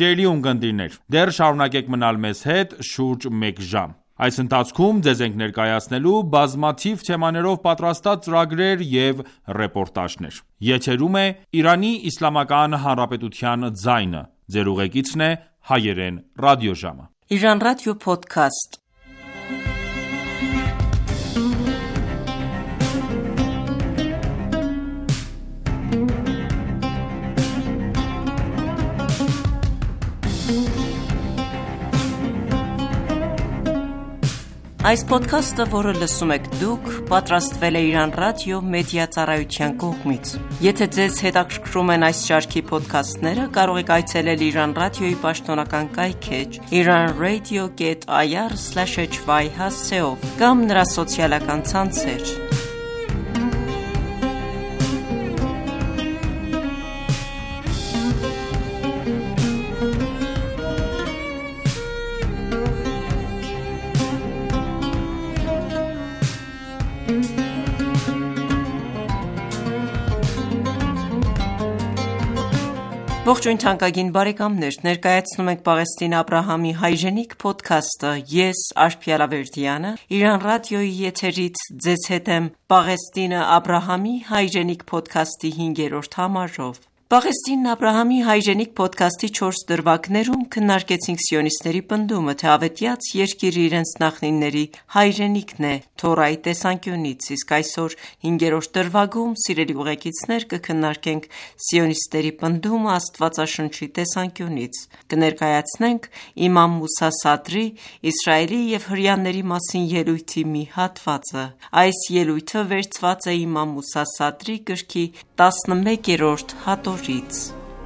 Սիրելի ունկնդիրներ, դեռ շարունակեք մնալ մեզ հետ շուրջ 1 ժամ։ Այս ընթացքում ձեզ ենք ներկայացնելու բազմաթիվ թեմաներով պատրաստած ծրագրեր և ռեպորտաժներ։ Եթերում է Իրանի Իսլամական Հանրապետության ձայնը։ Ձեր ուղեկիցն է Հայերեն ռադիոժամը։ Իրանական ռադիո փոդքասթ։ Այս ոդքասթը, որը լսում եք դուք, պատրաստվել է Իրանական ռադիո մեդիա ծառայության կողմից։ Եթե ձեզ հետաքրքրում են այս շարքի ոդքասթները, կարող եք այցելել Իրանական ռադիոյի պաշտոնական կայքէջ iranradio.ir/hy հասցեով կամ նրա սոցիալական ցանցեր։ Ողջույն թանկագին բարեկամներ, ներկայացնում ենք Պաղեստին Աբրահամի հայրենիք փոդքասթը։ Ես Արփիե Ալավերդյանը Իրանական ռադիոյի եթերից ձեզ հետ եմ Պաղեստինը Աբրահամի հայրենիք փոդքասթի 5-րդ համարով։ Պաղեստինն Աբրահամի հայրենիք փոդքասթի 4 դրվագներում քննարկեցինք սիոնիստների պնդումը, թե ավետյաց երկիրը իրենց նախնիների հայրենիքն է Թորայի տեսանկյունից, իսկ այսօր 5-րդ դրվագում, սիրելի ուղեկիցներ, կքննարկենք սիոնիստների պնդումը Աստվածաշնչի տեսանկյունից։ Կներկայացնենք Իմամ Մուսա Սադրի Իսրայելի և հրեաների մասին ելույթի մի հատվածը։ Այս ելույթը վերցված է Իմամ Մուսա Սադրի գրքի 11-րդ հատորից։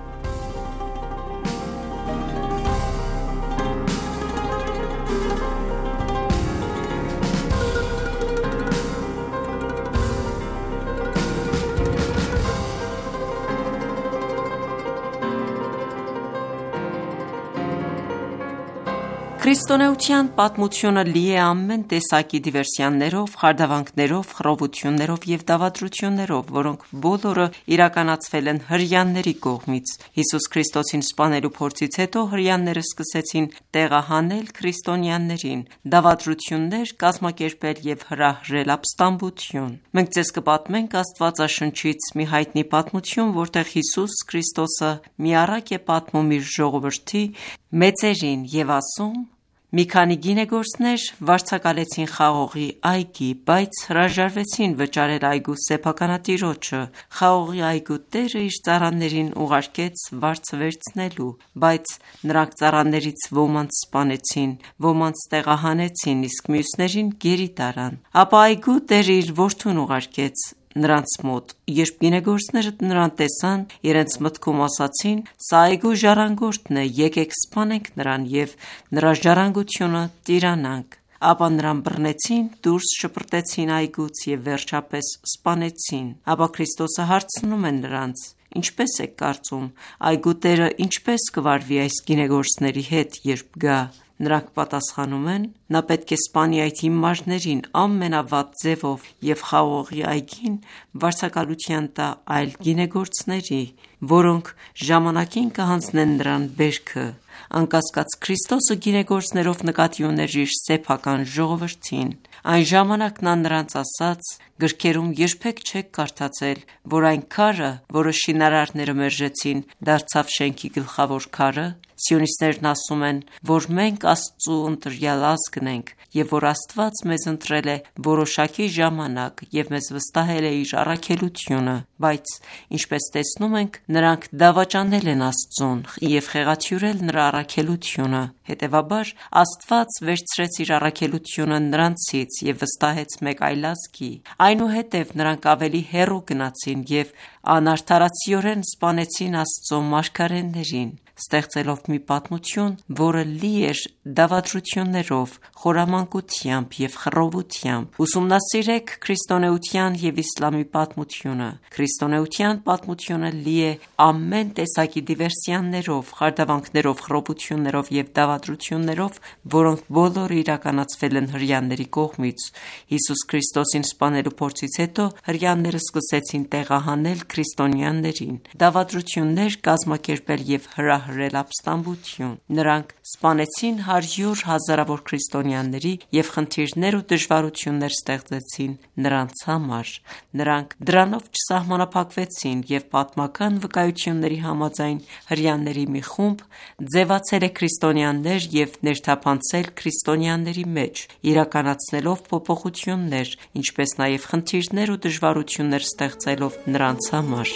Քրիստոնեության պատմությունը լի է ամեն տեսակի դիվերսիաներով, խարդավանքներով, խռովություններով և դավադրություններով, որոնք բոլորը իրականացվել են հրեաների կողմից։ Հիսուս Քրիստոսին սպանելու փորձից հետո հրեաները սկսեցին տեղահանել քրիստոնյաներին, դավադրություններ կազմակերպել և հրահրել ապստամբություն։ Մենք ձեզ կպատմենք Աստվածաշնչից մի հայտնի պատմություն, որտեղ Հիսուս Քրիստոսը մի առակ է պատմում իր ժողովրդի մեծերին և ասում. «Մի քանի գինեգործներ վարձակալեցին խաղողի այգի, բայց հրաժարվեցին վճարել այգու սեփականատիրոջը։ Խաղողի այգու տերը իր ծառաներին ուղարկեց վարձը վերցնելու, բայց նրանք ծառաներից ոմանց սպանեցին, ոմանց տեղահանեցին, իսկ մյուսներին գերի տարան։ Ապա այգու տերը իր որդուն ուղարկեց նրանց մոտ։ Երբ գինեգործները նրան տեսան, իրենց մտքում ասացին. «Սա այգու ժառանգորդն է, եկեք սպանենք նրան և նրա ժառանգությունը տիրանանք»։ Ապա նրան բռնեցին, դուրս շպրտեցին այգուց և վերջապես սպանեցին։ Ապա Քրիստոսը հարցնում է նրանց. «Ինչպե՞ս եք կարծում, այգու տերը ինչպես կվարվի այս գինեգործների հետ, երբ գա»։ Նրանք պատասխանում են. «Նա պետք է սպանի այդ հիմարներին ամենավատ ձևով և խաղողի այգին վարձակալության տա այլ գինեգործների, որոնք ժամանակին կհանձնեն նրան բերքը»։ Անկասկած Քրիստոսը գինեգործներով նկատի ուներ իր սեփական ժողովրդին։ Այն ժամանակ նա նրանց ասաց. «Գրքերում երբեք չեք կարդացել, որ այն քարը, որը շինարարները մերժեցին, դարձավ շենքի գլխավոր քարը»։ Սիոնիստներն ասում են, որ մենք Աստծու ընտրյալ ազգն ենք և որ Աստված մեզ ընտրել է որոշակի ժամանակ և մեզ վստահել է իր առաքելությունը, բայց ինչպես տեսնում ենք, նրանք դավաճանել են Աստծուն և խեղաթյուրել նրա առաքելությունը։ Հետևաբար Աստված վերցրեց իր առաքելությունը նրանցից և վստահեց մեկ այլ ազգի։ Այնուհետև նրանք ավելի հեռու գնացին և անարդարացիորեն սպանեցին Աստծու մարգարեներին, ստեղծելով մի պատմություն, որը լի էր դավադրություններով, խորամանկությամբ և խռովությամբ։ Ուսումնասիրեք քրիստոնեության և իսլամի պատմությունը։ Քրիստոնեության պատմությունը լի է ամեն տեսակի դիվերսիաներով, խարդավանքներով, խռովություններով և դավադրություններով, որոնք բոլորը իրականացվել են հրեաների կողմից։ Հիսուս Քրիստոսին սպանելու փորձից հետո հրեաները սկսեցին տեղահանել քրիստոնյաներին, դավադրություններ կազմակերպել և հրահրել հրահրել ապստամբություն։ Նրանք սպանեցին 100 հազարավոր քրիստոնյաների և խնդիրներ ու դժվարություններ ստեղծեցին նրանց համար։ Նրանք դրանով չսահմանափակվեցին և պատմական վկայությունների համաձայն հրեաների մի խումբ ձևացել է քրիստոնյաներ և ներթափանցել քրիստոնյաների մեջ, իրականացնելով փոփոխություններ, ինչպես նաև խնդիրներ ու դժվարություններ ստեղծելով նրանց համար։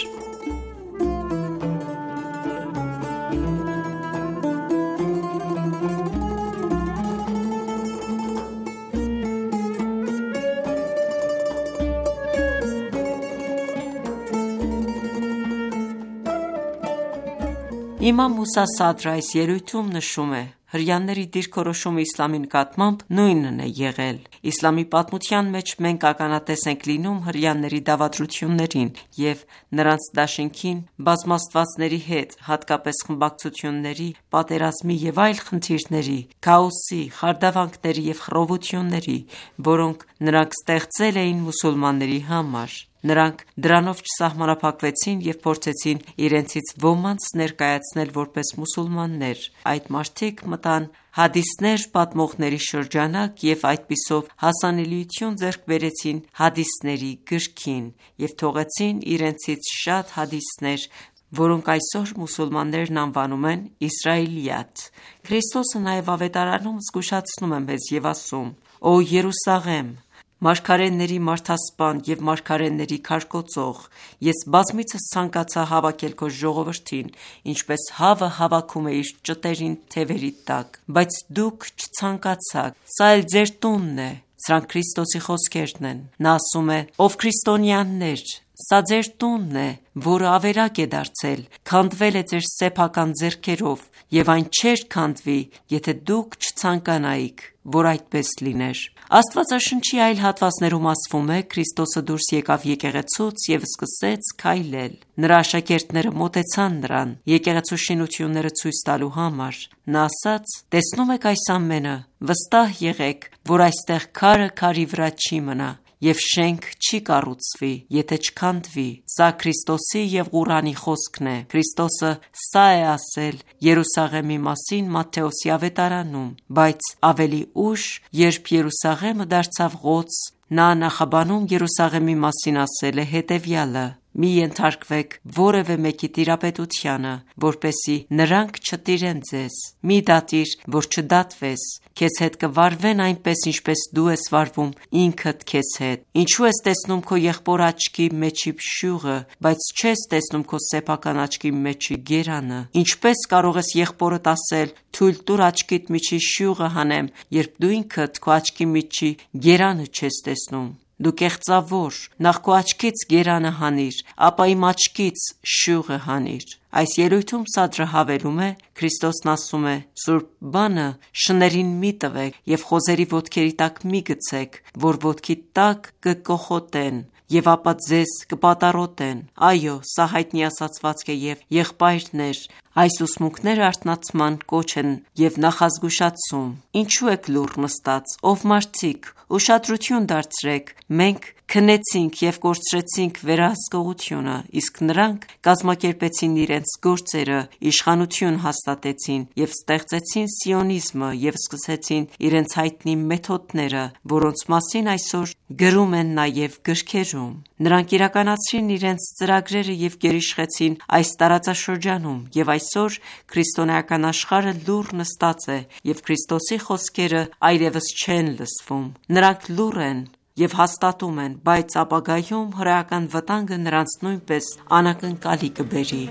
Իմամ Մուսա Սադրը այս ելույթում նշում է. հրեաների դիրքորոշումը իսլամի նկատմամբ նույնն է եղել։ Իսլամի պատմության մեջ մենք ականատես ենք լինում հրեաների դավադրություններին և նրանց դաշինքին բազմաստվածների հետ, հատկապես խմբակցությունների, պատերազմի և այլ խնդիրների, քաոսի, խարդավանքների և խռովությունների, որոնք նրանք ստեղծել էին մուսուլմանների համար։ Նրանք դրանով չսահմանափակվեցին և փորձեցին իրենցից ոմանց ներկայացնել որպես մուսուլմաններ։ Այդ մարդիկ մտան հադիսներ պատմողների շրջանակ և այդպիսով հասանելիություն ձեռք բերեցին հադիսների գրքին և թողեցին իրենցից շատ հադիսներ, որոնք այսօր մուսուլմաններն անվանում են Իսրայիլիաթ։ Քրիստոսը նաև ավետարանում զգուշացնում է մեզ և ասում. «Ո Երուսաղեմ, մարգարեների մարդասպան և մարգարեների քարկոծող, ես բազմիցս ցանկացա հավաքել քո ժողովրդին, ինչպես հավը հավաքում է իր ճտերին թևերի տակ, բայց դուք չցանկացաք։ Սա էլ ձեր տունն է»։ Սրանք Քրիստոսի խոսքերն են։ Նա ասում է. «Ով քրիստոնյաներ, սա ձեր տունն է, որը ավերակ է դարձել, քանդվել է ձեր սեփական ձեռքերով, և այն չէր քանդվի, եթե դուք չցանկանայիք, որ այդպես լիներ»։ Աստվածաշնչի այլ հատվածներում ասվում է. Քրիստոսը դուրս եկավ եկեղեցուց և սկսեց քայլել։ Նրա աշակերտները մոտեցան նրան՝ եկեղեցու շինությունները ցույց տալու համար։ Նա ասաց. «Տեսնո՞ւմ եք այս ամենը, վստահ եղեք, որ այստեղ քարը քարի վրա չի մնա, և շենք չի կառուցվի, եթե չքանդվի»։ Սա Քրիստոսի և Ղուրանի խոսքն է։ Քրիստոսը սա է ասել Երուսաղեմի մասին Մատթեոսի ավետարանում։ Բայց ավելի ուշ, երբ Երուսաղեմը դարձավ Ղոդս, նա Նախաբանում Երուսաղեմի մասին ասել է հետևյալը. «Մի ենթարկվեք որևէ մեկի տիրապետությանը, որպեսզի նրանք չտիրեն ձեզ։ Մի դատիր, որ չդատվես։ Քեզ հետ կվարվեն այնպես, ինչպես դու ես վարվում ինքդ քեզ հետ։ Ինչու ես տեսնում քո եղբոր աչքի մեջի փշյուղը, բայց չես տեսնում քո սեփական աչքի մեջի գերանը։ Ինչպես կարող ես եղբորդ ասել. թույլ տուր աչքիդ միջի շյուղը հանեմ, երբ դու ինքդ քո աչքի միջի գերանը չես տեսնում։ Դու կեղծավոր, նախ քո աչքից գերանը հանիր, ապա իմ աչքից շյուղը հանիր»։ Այս ելույթում Սադրը հավելում է. Քրիստոսն ասում է. «Սուրբ բանը շներին մի տվեք և խոզերի ոտքերի տակ մի գցեք, որ ոտքի տակ կկոխոտեն և ապա ձեզ կպատառոտեն»։ Այո, սա հայտնի ասացվածք է և եղբայրներ, այս ուսմունքները արթնացման կոչ են և նախազգուշացում։ Ինչու եք լուռ նստած, ով մարդիկ, ուշադրություն դարձրեք, մենք քնեցինք և կորցրեցինք վերահսկողությունը, իսկ նրանք կազմակերպեցին իրենց գործերը, իշխանություն հաստատեցին և ստեղծեցին սիոնիզմը և սկսեցին իրենց հայտնի մեթոդները, որոնց մասին այսօր գրում են նաև գրքերում։ Նրանք իրականացրին իրենց ծրագրերը և գերիշխեցին այս տարածաշրջանում, և այսօր քրիստոնեական աշխարհը լուռ նստած է, և Քրիստոսի խոսքերը այլևս չեն լսվում։ Նրանք լուռ են և հաստատում են, բայց ապագայում հրեական վտանգը նրանց նույնպես անակնկալի կբերի։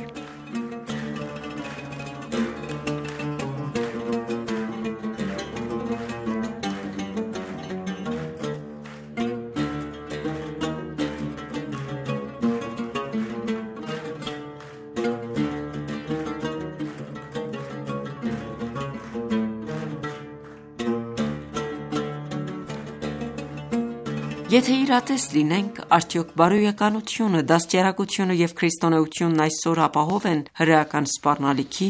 Եթե իրատես լինենք, արդյոք բարոյականությունը, դաստիարակությունը և քրիստոնեությունն այսօր ապահով են հրեական սպառնալիքից։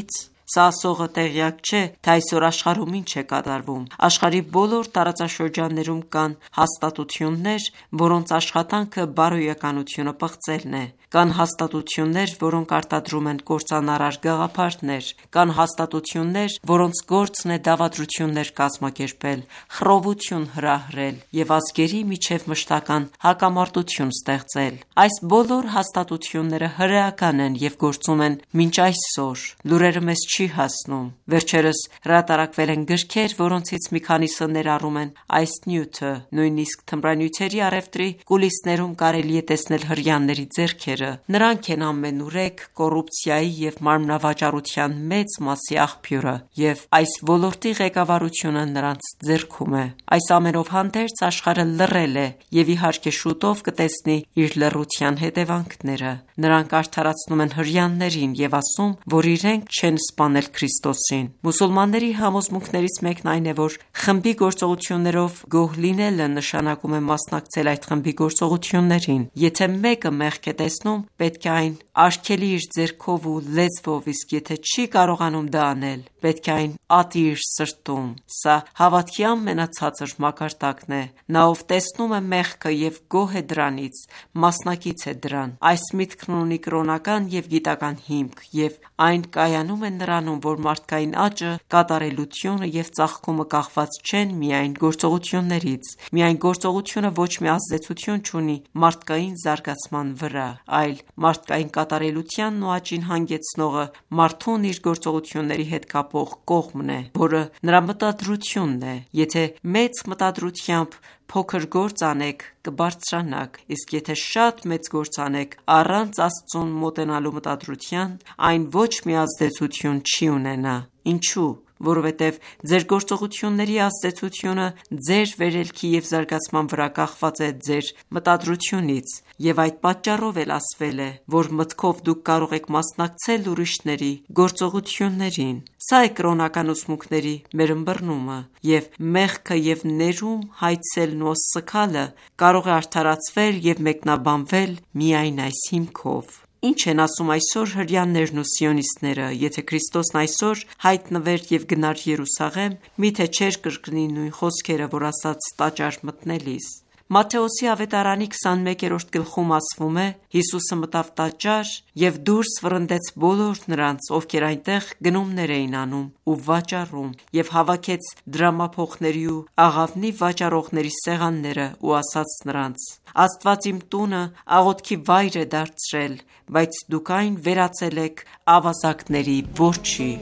Սա ասողը տեղյակ չէ, թե այսօր աշխարհում ինչ է կատարվում։ Աշխարհի բոլոր տարածաշրջաններում կան հաստատություններ, որոնց աշխատանքը բարոյականությունը պղծելն է։ Կան հաստատություններ, որոնք արտադրում են կործանարար գաղափարներ։ Կան հաստատություններ, որոնց գործն է դավադրություններ կազմակերպել, խռովություն հրահրել և ազգերի միջև մշտական հակամարտություն ստեղծել։ Այս բոլոր հաստատությունները հրեական են և գործում են մինչ այսօր։ Լուրերը մեզ չի հասնում։ Վերջերս հրատարակվել են գրքեր, որոնցից մի քանիսը ներառում են այս նյութը։ Նույնիսկ թմրանյութերի առևտրի կուլիսներում կարելի է տեսնել հրեաների ձեռքերը։ Նրանք են ամենուրեք կոռուպցիայի և մարմնավաճառության մեծ մասի աղբյուրը, և այս ոլորտի ղեկավարությունը նրանց ձեռքում է։ Այս ամենով հանդերձ աշխարհը լռել է և իհարկե շուտով կտեսնի իր լռության հետևանքները։ Նրանք արդարացնում են հրեաներին և ասում, որ իրենք չեն սպանել Քրիստոսին։ Մուսուլմանների համոզմունքներից մեկն այն է, որ խմբի գործողություններով գոհ լինելը նշանակում է մասնակցել այդ խմբի գործողություններին։ Եթե մեկը մեղք է տեսնում, պետք է այն արգելի իր ձեռքով ու լեզվով, իսկ եթե չի կարողանում դա անել, պետք է այն ատի իր սրտում։ Սա հավատքի ամենացածր մակարդակն է։ Նա, ով տեսնում է մեղքը և գոհ է դրանից, մասնակից է դրան։ Այս միտքն ունի կրոնական և գիտական հիմք, և այն կայանում է նրանում, որ մարդկային աճը, կատարելությունը և ծաղկումը կախված չեն միայն գործողություններից։ Միայն գործողությունը ոչ մի ազդեցություն չունի մարդկային զարգացման վրա, այլ մարդկային կատարելությանն ու աճին հանգեցնողը մարդուն իր գործողությունների հետ կապող կողմն է, որը նրա մտադրությունն է։ Եթե մեծ մտադրությամբ փոքր գործ անեք, կբարձրանաք, իսկ եթե շատ մեծ գործ անեք առանց Աստծուն մոտենալու մտադրության, այն ոչ մի ազդեցություն չի ունենա։ Ինչու՞։ Որովհետև ձեր գործողությունների ազդեցությունը ձեր վերելքի և զարգացման վրա կախված է ձեր մտադրությունից, և այդ պատճառով էլ ասվել է, որ մտքով դուք կարող եք մասնակցել ուրիշների գործողություններին։ Սա է կրոնական ուսմունքների մեր ըմբռնումը, և մեղքը և ներում հայցելն ու սգալը կարող է արդարացվել և մեկնաբանվել միայն այս հիմքով։ Ինչ են ասում այսօր հրեաներն ու սիոնիստները։ Եթե Քրիստոսն այսօր հայտնվեր և գնար Երուսաղեմ, միթե չէր կրկնի նույն խոսքերը, որ ասաց տաճար մտնելիս։ Մատթեոսի ավետարանի 21-րդ գլխում ասվում է. Հիսուսը մտավ տաճար և դուրս վռնդեց բոլոր նրանց, ովքեր այնտեղ գնումներ էին անում ու վաճառում, և հավաքեց դրամափոխների ու աղավնի վաճառողների սեղանները ու ասաց նրանց. Աստված իմ տունը աղոթքի վայր է դարձրել, բայց դուք այն վերածել եք ավազակների որջի։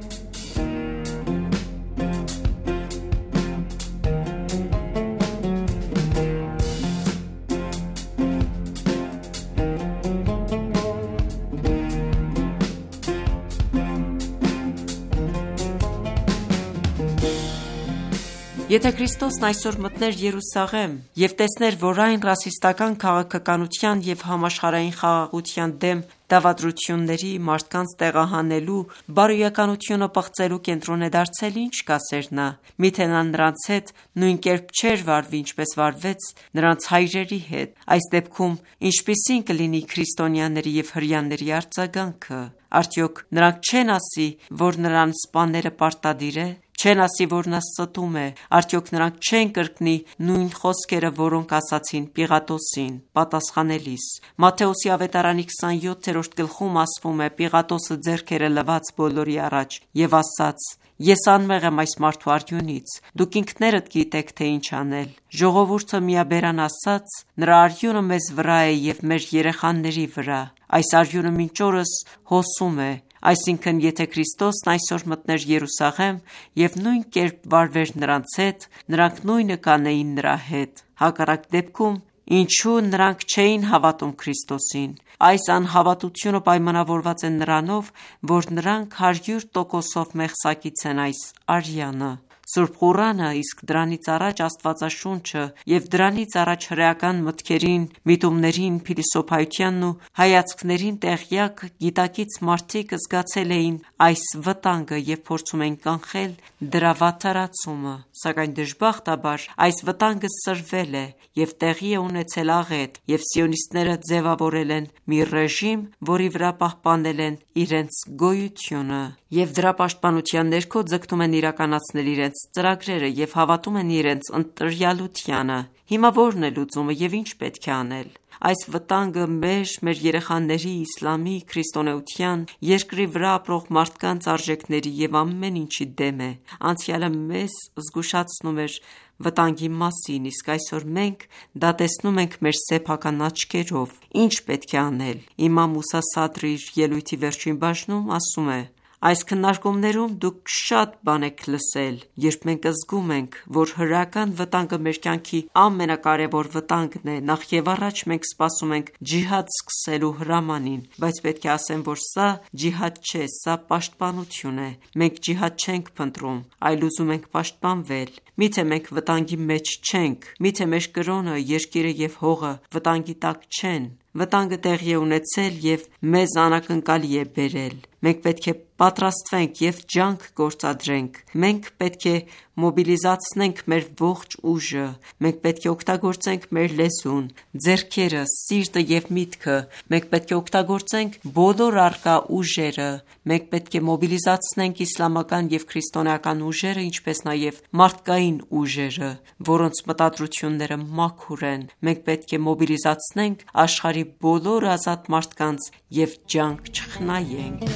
Եթե Քրիստոսն այսօր մտներ Երուսաղեմ և տեսներ, որ այն ռասիստական քաղաքականության և համաշխարհային խաղաղության դեմ դավադրությունների, մարդկանց տեղահանելու, բարոյականությունը պղծելու կենտրոն է դարձել, ինչ կասեր նա։ Միթե նա նրանց հետ նույն կերպ չէր վարվի, ինչպես վարվեց նրանց հայրերի հետ։ Այս դեպքում ինչպիսի՞ն կլինի քրիստոնյաների և հրեաների արձագանքը։ Արդյոք նրանք չեն ասի, որ նրան սպաները պարտադիր է։ Չեն ասի, որ նա ստում է։ Արդյոք նրանք չեն կրկնի նույն խոսքերը, որոնք ասացին Պիղատոսին պատասխանելիս։ Մատթեոսի ավետարանի 27-րդ գլխում ասվում է. Պիղատոսը ձեռքերը լվաց բոլորի առաջ և ասաց. Ես անմեղ եմ այս մարդու արյունից, դուք ինքներդ գիտեք, թե ինչ անել։ Ժողովուրդը միաբերան ասաց. նրա արյունը մեզ վրա է և մեր երեխաների վրա։ Այս արյունը մինչ օրս հոսում է։ Այսինքն, եթե Քրիստոսն այսօր մտներ Երուսաղեմ և նույն կերպ վարվեր նրանց հետ, նրանք նույնը կանեին նրա հետ։ Հակառակ դեպքում, ինչու նրանք չէին հավատում Քրիստոսին։ Այս անհավատությունը պայմանավորված է նրանով, որ նրանք 100%-ով մեղսակից են այս արյանը։ Սուրբ Ղուրանը, իսկ դրանից առաջ Աստվածաշունչը և դրանից առաջ հրեական մտքերին, միտումներին, փիլիսոփայությանն ու հայացքներին տեղյակ գիտակից մարդիկ զգացել էին այս վտանգը և փորձում էին կանխել դրա վատթարացումը, սակայն դժբախտաբար այս վտանգը սրվել է և տեղի է ունեցել աղետ, և սիոնիստները ձևավորել են մի ռեժիմ, որի վրա պահպանել են իրենց գոյությունը և դրա պաշտպանության ներքո ձգտում են իրականացնել իրենց ծրագրերը և հավատում են իրենց ընտրյալությանը։ Հիմա ո՞րն է լուծումը և ինչ պետք է անել։ Այս վտանգը մեր երեխաների, իսլամի, քրիստոնեության, երկրի վրա ապրող մարդկանց արժեքների և ամեն ինչի դեմ է։ Անցյալը մեզ զգուշացնում էր վտանգի մասին, իսկ այսօր մենք դա տեսնում ենք մեր սեփական աչքերով։ Ինչ պետք է անել։ Իմամ Մուսա Սադրի իր ելույթի վերջին բաժնում ասում է. «Այս քննարկումներում դուք շատ բան եք լսել, երբ մենք զգում ենք, որ հրեական վտանգը մեր կյանքի ամենակարևոր վտանգն է, նախ և առաջ մենք սպասում ենք ջիհադ սկսելու հրամանին, բայց պետք է ասեմ, որ սա ջիհադ չէ, սա պաշտպանություն է։ Մենք ջիհադ չենք փնտրում, այլ ուզում ենք պաշտպանվել։ Միթե մենք վտանգի մեջ չենք, միթե մեր կրոնը, երկիրը և հողը վտանգի տակ չեն։ Վտանգը տեղի է ունեցել և մեզ անակնկալի է բերել։ Մենք պետք է պատրաստվենք և ջանք գործադրենք։ Մենք պետք է մոբիլիզացնենք մեր ողջ ուժը։ Մենք պետք է օգտագործենք մեր լեզուն, ձեռքերը, սիրտը և միտքը։ Մենք պետք է օգտագործենք բոլոր առկա ուժերը։ Մենք պետք է մոբիլիզացնենք իսլամական և քրիստոնեական ուժերը, ինչպես նաև մարդկային ուժերը, որոնց մտադրությունները մաքուր են։ Մենք պետք է մոբիլիզացնենք աշխարհի բոլոր ազատ մարդկանց և ջանք չխնայենք»։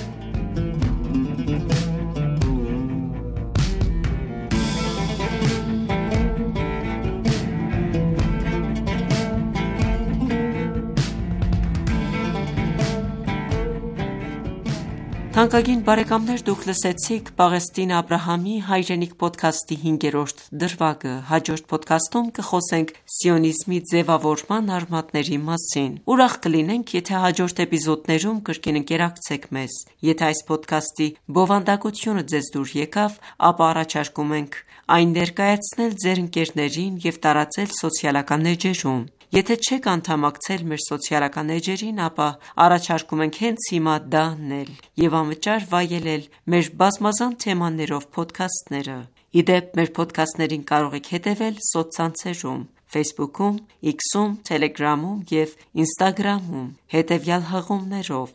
Թանկագին բարեկամներ, դուք լսեցիք Պաղեստին Աբրահամի հայրենիք փոդքասթի 5-րդ դրվագը։ Հաջորդ փոդքասթում կխոսենք սիոնիզմի ձևավորման արմատների մասին։ Ուրախ կլինենք, եթե հաջորդ էպիզոդներում կրկին ընկերակցեք մեզ։ Եթե այս փոդքասթի բովանդակությունը ձեզ դուր եկավ, ապա առաջարկում ենք այն ներկայացնել ձեր ընկերներին և տարածել սոցիալական էջերում։ Եթե չեք անդամակցել մեր սոցիալական էջերին, ապա առաջարկում ենք հենց հիմա դա անել և անվճար վայելել մեր բազմազան թեմաներով փոդքասթները։ Ի դեպ, մեր փոդքասթներին կարող եք հետևել սոցցանցերում՝ Facebook-ում, X-ում, Telegram-ում և Instagram-ում հետևյալ հղումներով՝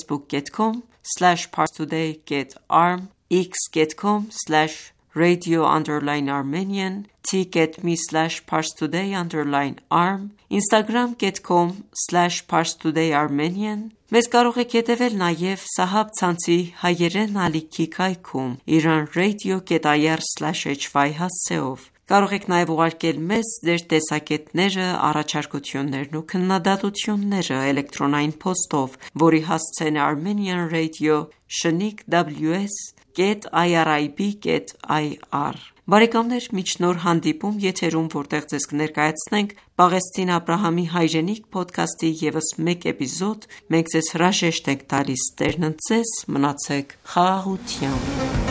facebook.com/parstoday.arm, x.com/radio_Armenian, t.me/parstoday_arm, instagram.com/parstodayarmenian։ Մեզ կարող եք հետևել նաև Սահաբ ցանցի հայերեն ալիքի կայքում iranradio.ir/hy հասցեով։ Կարող եք նաև ուղարկել մեզ ձեր տեսակետները, առաջարկություններն ու քննադատությունները էլեկտրոնային փոստով, որի հասցեն է armenianradio@irib.ir։ Բարեկամներ, մինչ նոր հանդիպում եթերում, որտեղ ձեզ կներկայացնենք Պաղեստին Աբրահամի հայրենիք փոդքասթի ևս մեկ էպիզոդ, մենք ձեզ հրաժեշտ ենք տալիս։ Տերն ընդ ձեզ, մնացեք խաղաղությամբ։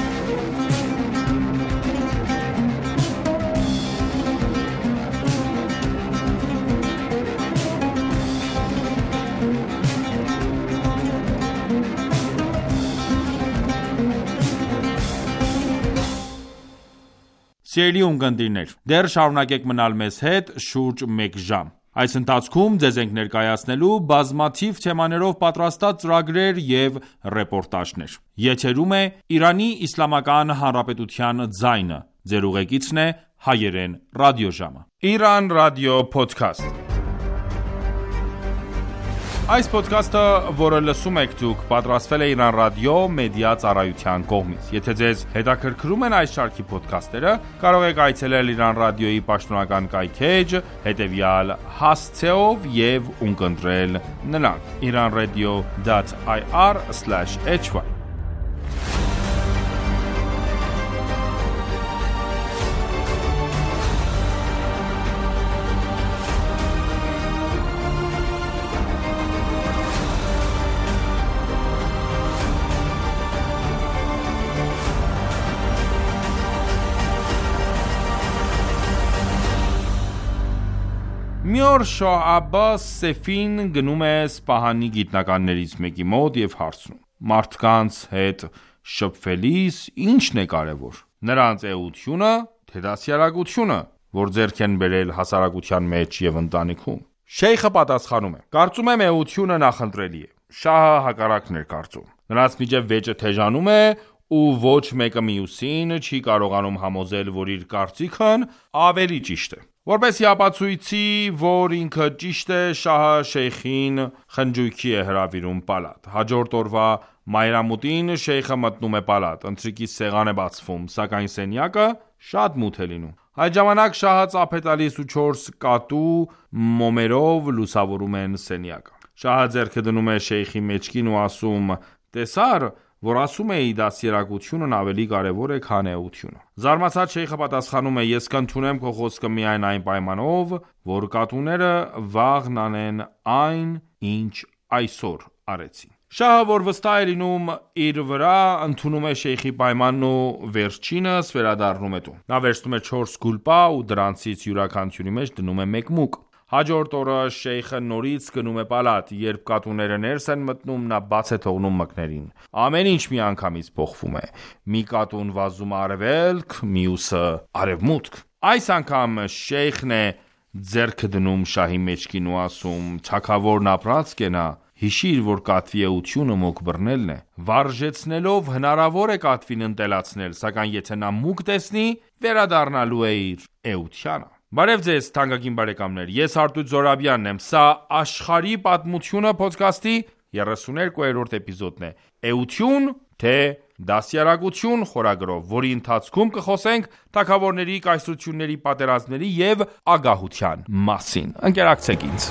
Սիրելի ունկնդիրներ, դեռ շարունակեք մնալ մեզ հետ շուրջ մեկ ժամ։ Այս ընթացքում ձեզ ենք ներկայացնելու բազմաթիվ թեմաներով պատրաստած ծրագրեր և ռեպորտաժներ։ Եթերում է Իրանի Իսլամական Հանրապետության ձայնը։ Ձեր ուղեկիցն է հայերեն ռադիոժամը։ Iran Radio Podcast։ Այս փոդքասթը, որը լսում եք դուք, պատրաստվել է Iran Radio մեդիա ծառայության կողմից։ Եթե ձեզ հետաքրքրում են այս շարքի փոդքասթերը, կարող եք այցելել Iran Radio-ի պաշտոնական կայքէջ, հետևյալ հասցեով և ունկնդրել նրանք՝ iranradio.ir/hy։ Մի օր Շահ Աբբաս Սեֆին գնում է Սպահանի գիտնականներից մեկի մոտ և հարցնում. մարդկանց հետ շփվելիս ի՞նչն է կարևոր: Նրանց էությունը, թե դաստիարակությունը, որ ձեռք են բերել հասարակության մեջ և ընտանիքում: Շեյխը պատասխանում է. կարծում եմ էությունը նախընտրելի է: Շահը հակառակն էր կարծում: Նրանց միջև վեճը թեժանում է ու ոչ մեկը մյուսին չի կարողանում համոզել, որ իր կարծիքն ավելի ճիշտ է: Որպեսզի ապացույցի, որ ինքը ճիշտ է, շահը շեյխին խնջույքի է հրավիրում պալատ: Հաջորդ օրվա մայրամուտին շեյխը մտնում է պալատ: Ընթրիքի սեղան է բացվում, սակայն սենյակը շատ մութ է լինում: Այդ ժամանակ շահը ծափ է տալիս ու 4 կատու մոմերով լուսավորում են սենյակը: Շահը ձեռքը դնում է շեյխի մեջքին ու ասում. տեսա՞ր, որ ասում էի դաստիարակությունն ավելի կարևոր է, քան էությունը: Զարմացած շեյխը պատասխանում է. ես կընդունեմ քո խոսքը միայն այն պայմանով, որ կատուները վաղն անեն այն, ինչ այսօր արեցին: Շահը, որ վստահ է լինում իր վրա, ընդունում է շեյխի պայմանն ու վերջինս վերադառնում է տուն: Նա վերցնում է 4 գուլպա ու դրանցից յուրաքանչյուրի մեջ դնում է 1 մուկ: Հաջորդ օրը շեյխը նորից գնում է պալատ: Երբ կատուները ներս են մտնում, նա բաց է թողնում մկներին: Ամեն ինչ միանգամից փոխվում է: Մի կատուն վազում է արևելք, մյուսը արևմուտք: Այս անգամ շեյխն է ձեռքը դնում շահի մեջքին ու ասում. թագավորն ապրածք է նա: Հիշիր, որ կատվի էությունը մուկ բռնելն է: Վարժեցնելով հնարավոր է կատվին ընտելացնել, սակայն եթե նա մուկ տեսնի, վերադառնալու է իր էությանը: Բարև ձեզ թանկագին բարեկամներ, ես Արտույտ Զոհրաբյանն եմ: Սա Աշխարհի պատմությունը փոդքասթի 32-րդ էպիզոդն է: Էություն, թե դաստիարակություն խորագրով, որի ընթացքում կխոսենք թագավորների, կայսրությունների, պատերազմների և ագահության մասին: Ընկերակցեք ինձ: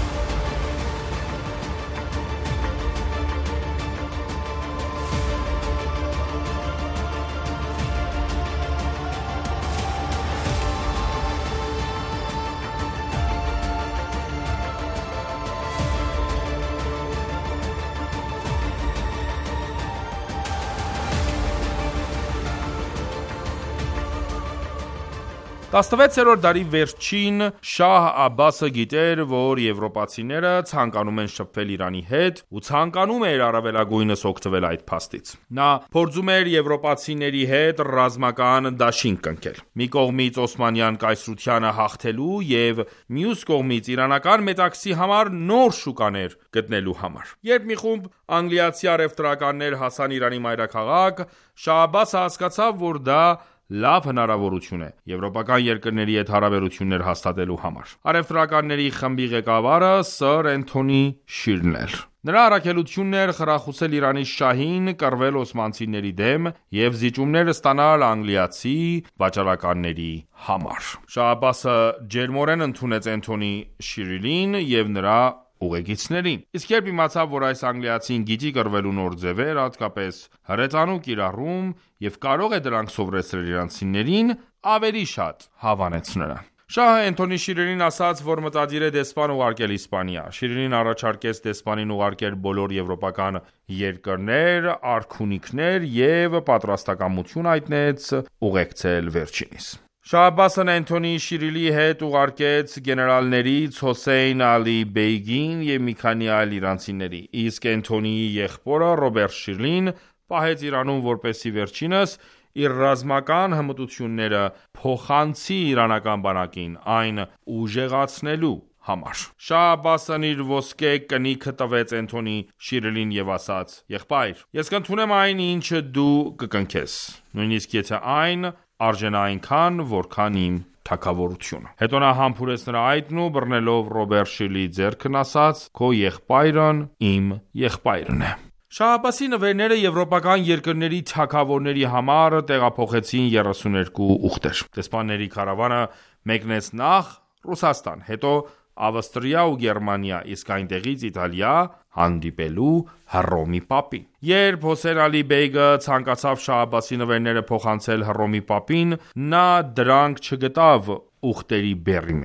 Տասնվեցերորդ դարի վերջին Շահ Աբբասը գիտեր, որ եվրոպացիները ցանկանում են շփվել Իրանի հետ ու ցանկանում էր առավելագույնս օգտվել այդ փաստից: Նա փորձում էր եվրոպացիների հետ ռազմական դաշինք կնքել: Մի կողմից օսմանյան կայսրությանը հաղթելու և մյուս կողմից իրանական մետաքսի համար նոր շուկաներ գտնելու համար: Երբ մի խումբ անգլիացի առևտրականներ հասան Իրանի մայրաքաղաք, Շահ Աբբասը հասկացավ, որ դա լավ հնարավորություն է եվրոպական երկրների հետ հարաբերություններ հաստատելու համար: Առևտրականների խմբի ղեկավարը սըր Էնթոնի Շիրլն էր: Նրա առաքելությունն էր խրախուսել Իրանի շահին կռվել օսմանցիների դեմ և զիջումներ ստանալ անգլիացի վաճառականների համար: Շահ Աբբասը ջերմորեն ընդունեց Էնթոնի Շիրլին և նրա ուղեկիցներին: Իսկ երբ իմացավ, որ այս անգլիացին գիտի կռվելու նոր ձևեր, հատկապես հրետանուկ կիրառում և կարող է դրանք սովորեցնել իրանցիներին, ավելի շատ հավանեց նրան: Շահը Էնթոնի Շիրլին ասաց, որ մտադիր է դեսպան ուղարկել Իսպանիա: Շիրլին առաջարկեց դեսպանին ուղարկել բոլոր եվրոպական երկրներ, արքունիքներ և պատրաստակամություն հայտնեց ուղեկցել վերջինիս: Շահ Աբբասն Էնթոնի Շիրլի հետ ուղարկեց գեներալներից Հոսեյն Ալի Բեյգին և մի քանի այլ իրանցիների: Իսկ Էնթոնիի եղբորը Ռոբերտ Շիրլին պահեց Իրանում, որպեսզի վերջինս իր ռազմական հմտությունները փոխանցի իրանական բանակին, այն ուժեղացնելու համար: Շահ Աբբասն իր ոսկե կնիքը տվեց Էնթոնի Շիրլին և ասաց. եղբայր, ես կընդունեմ այն, ինչ դու կկնքես, նույնիսկ եթե այն արժենա այնքան, որքան իմ թագավորությունը: Հետո նա համբուրեց նրա այտն ու բռնելով Ռոբերտ Շիրլիի ձեռքն ասաց. քո եղբայրն իմ եղբայրն է: Շահ Աբբասի նվերները եվրոպական երկրների թագավորների համար տեղափոխեցին 32 ուղտեր: Դեսպանների քարավանը մեկնեց նախ Ռուսաստան, հետո Ավստրիա ու Գերմանիա, իսկ այնտեղից Իտալիա, հանդիպելու Հռոմի պապին: Երբ Հոսեյն Ալի Բեյգը ցանկացավ Շահ Աբբասի նվերները փոխանցել Հռոմի պապին, նա դրանք չգտավ ուղտերի բեռի մեջ: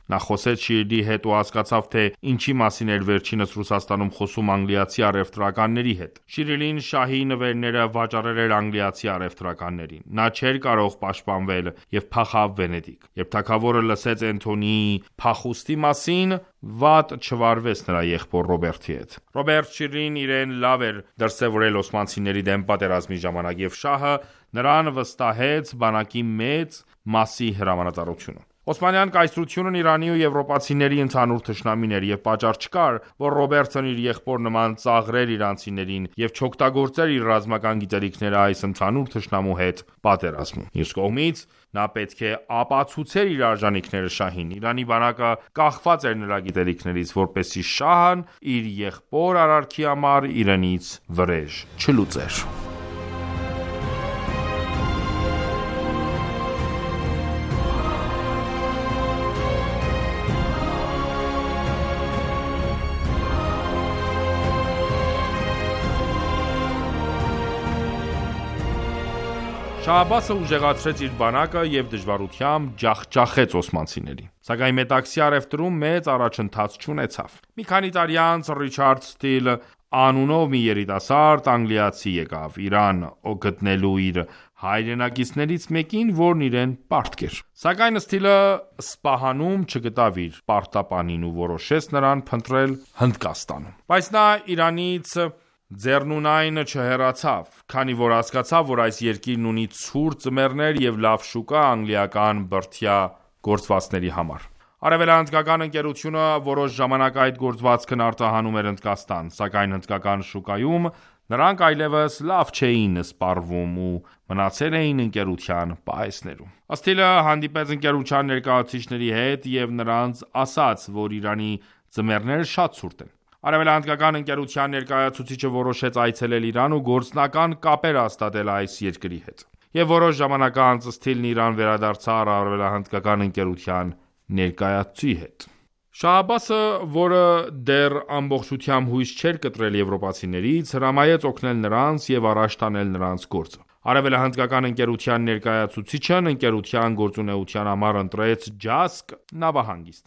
Նա խոսեց Շիրլի հետ ու հասկացավ, թե ինչի մասին էր վերջինս Ռուսաստանում խոսում անգլիացի առևտրականների հետ։ Շիրլին շահի նվերները վաճառել էր անգլիացի առևտրականներին։ Նա չէր կարող պաշտպանվել եւ փախավ Վենետիկ։ Երբ թագավորը լսեց Էնթոնիի փախուստի մասին, վատ չվարվեց նրա եղբոր Ռոբերտի հետ։ Ռոբերտ Շիրլին իրեն լավ էր դրսևորել օսմանցիների դեմ պատերազմի ժամանակ եւ շահը նրան վստահեց բանակի մեծ մասի հրամանատարությունը։ Օսմանյան կայսրությունն Իրանի ու եվրոպացիների ընդհանուր թշնամին էր եւ պատճառ չկար, որ Ռոբերտն իր եղբոր նման ծաղրեր իրանցիներին եւ չօգտագործեր իր ռազմական գիտելիքները այս ընդհանուր թշնամու հետ պատերազմում։ Մյուս կողմից, նա պետք է ապացուցեր իր արժանինքները շահին։ Իրանի բանակը կախված էր նրա գիտելիքներից, որպեսզի շահն իր եղբոր արարքի համար իրենից վրեժ չլուծեր։ Շահ Աբբասը ուժեղացրեց իր բանակը եւ դժվարությամբ ջախջախեց օսմանցիներին։ Սակայն մետաքսի առևտրում մեծ առաջընթաց չունեցավ։ Մի քանի տարի անց Ռիչարդ Սթիլ անունով մի երիտասարդ անգլիացի եկավ Իրան գտնելու իր հայրենակիցներից մեկին, որն իրեն պարտքեր։ Սակայն Սթիլը Սպահանում չգտավ իր պարտապանին ու որոշեց նրան փնտրել Հնդկաստանում։ Բայց նա Իրանից ձեռնունայն չհեռացավ, քանի որ հասկացավ, որ այս երկիրն ունի ցուրտ ձմեռներ եւ լավ շուկա անգլիական բրդյա գործվածքների համար։ Արևելահնդկական ընկերությունը որոշ ժամանակ այդ գործվածքն արտահանում էր Հնդկաստան, սակայն հնդկական շուկայում նրանք այլևս լավ չէին սպառվում ու մնացել էին ընկերության պահեսներում։ Սթիլը հանդիպեց ընկերության ներկայացուցիչների հետ եւ նրանց ասաց, որ Իրանի ձմեռները շատ ցուրտ են։ Արևելահնդկական ընկերության ներկայացուցիչը որոշեց այցելել Իրան ու գործնական կապեր հաստատել այս երկրի հետ։ Եվ որոշ ժամանակ անց Սթիլն Իրան վերադարձավ արևելահնդկական ընկերության ներկայացուցի հետ։ Շահ Աբբասը, որը դեռ ամբողջությամբ հույս չէր կտրել եվրոպացիներից, հրամայեց օգնել նրանց եւ առաջ տանել նրանց գործը։ Արևելահնդկական ընկերության ներկայացուցիչն ընկերության գործունեության համար ընտրեց Ջասկ նավահանգիստը։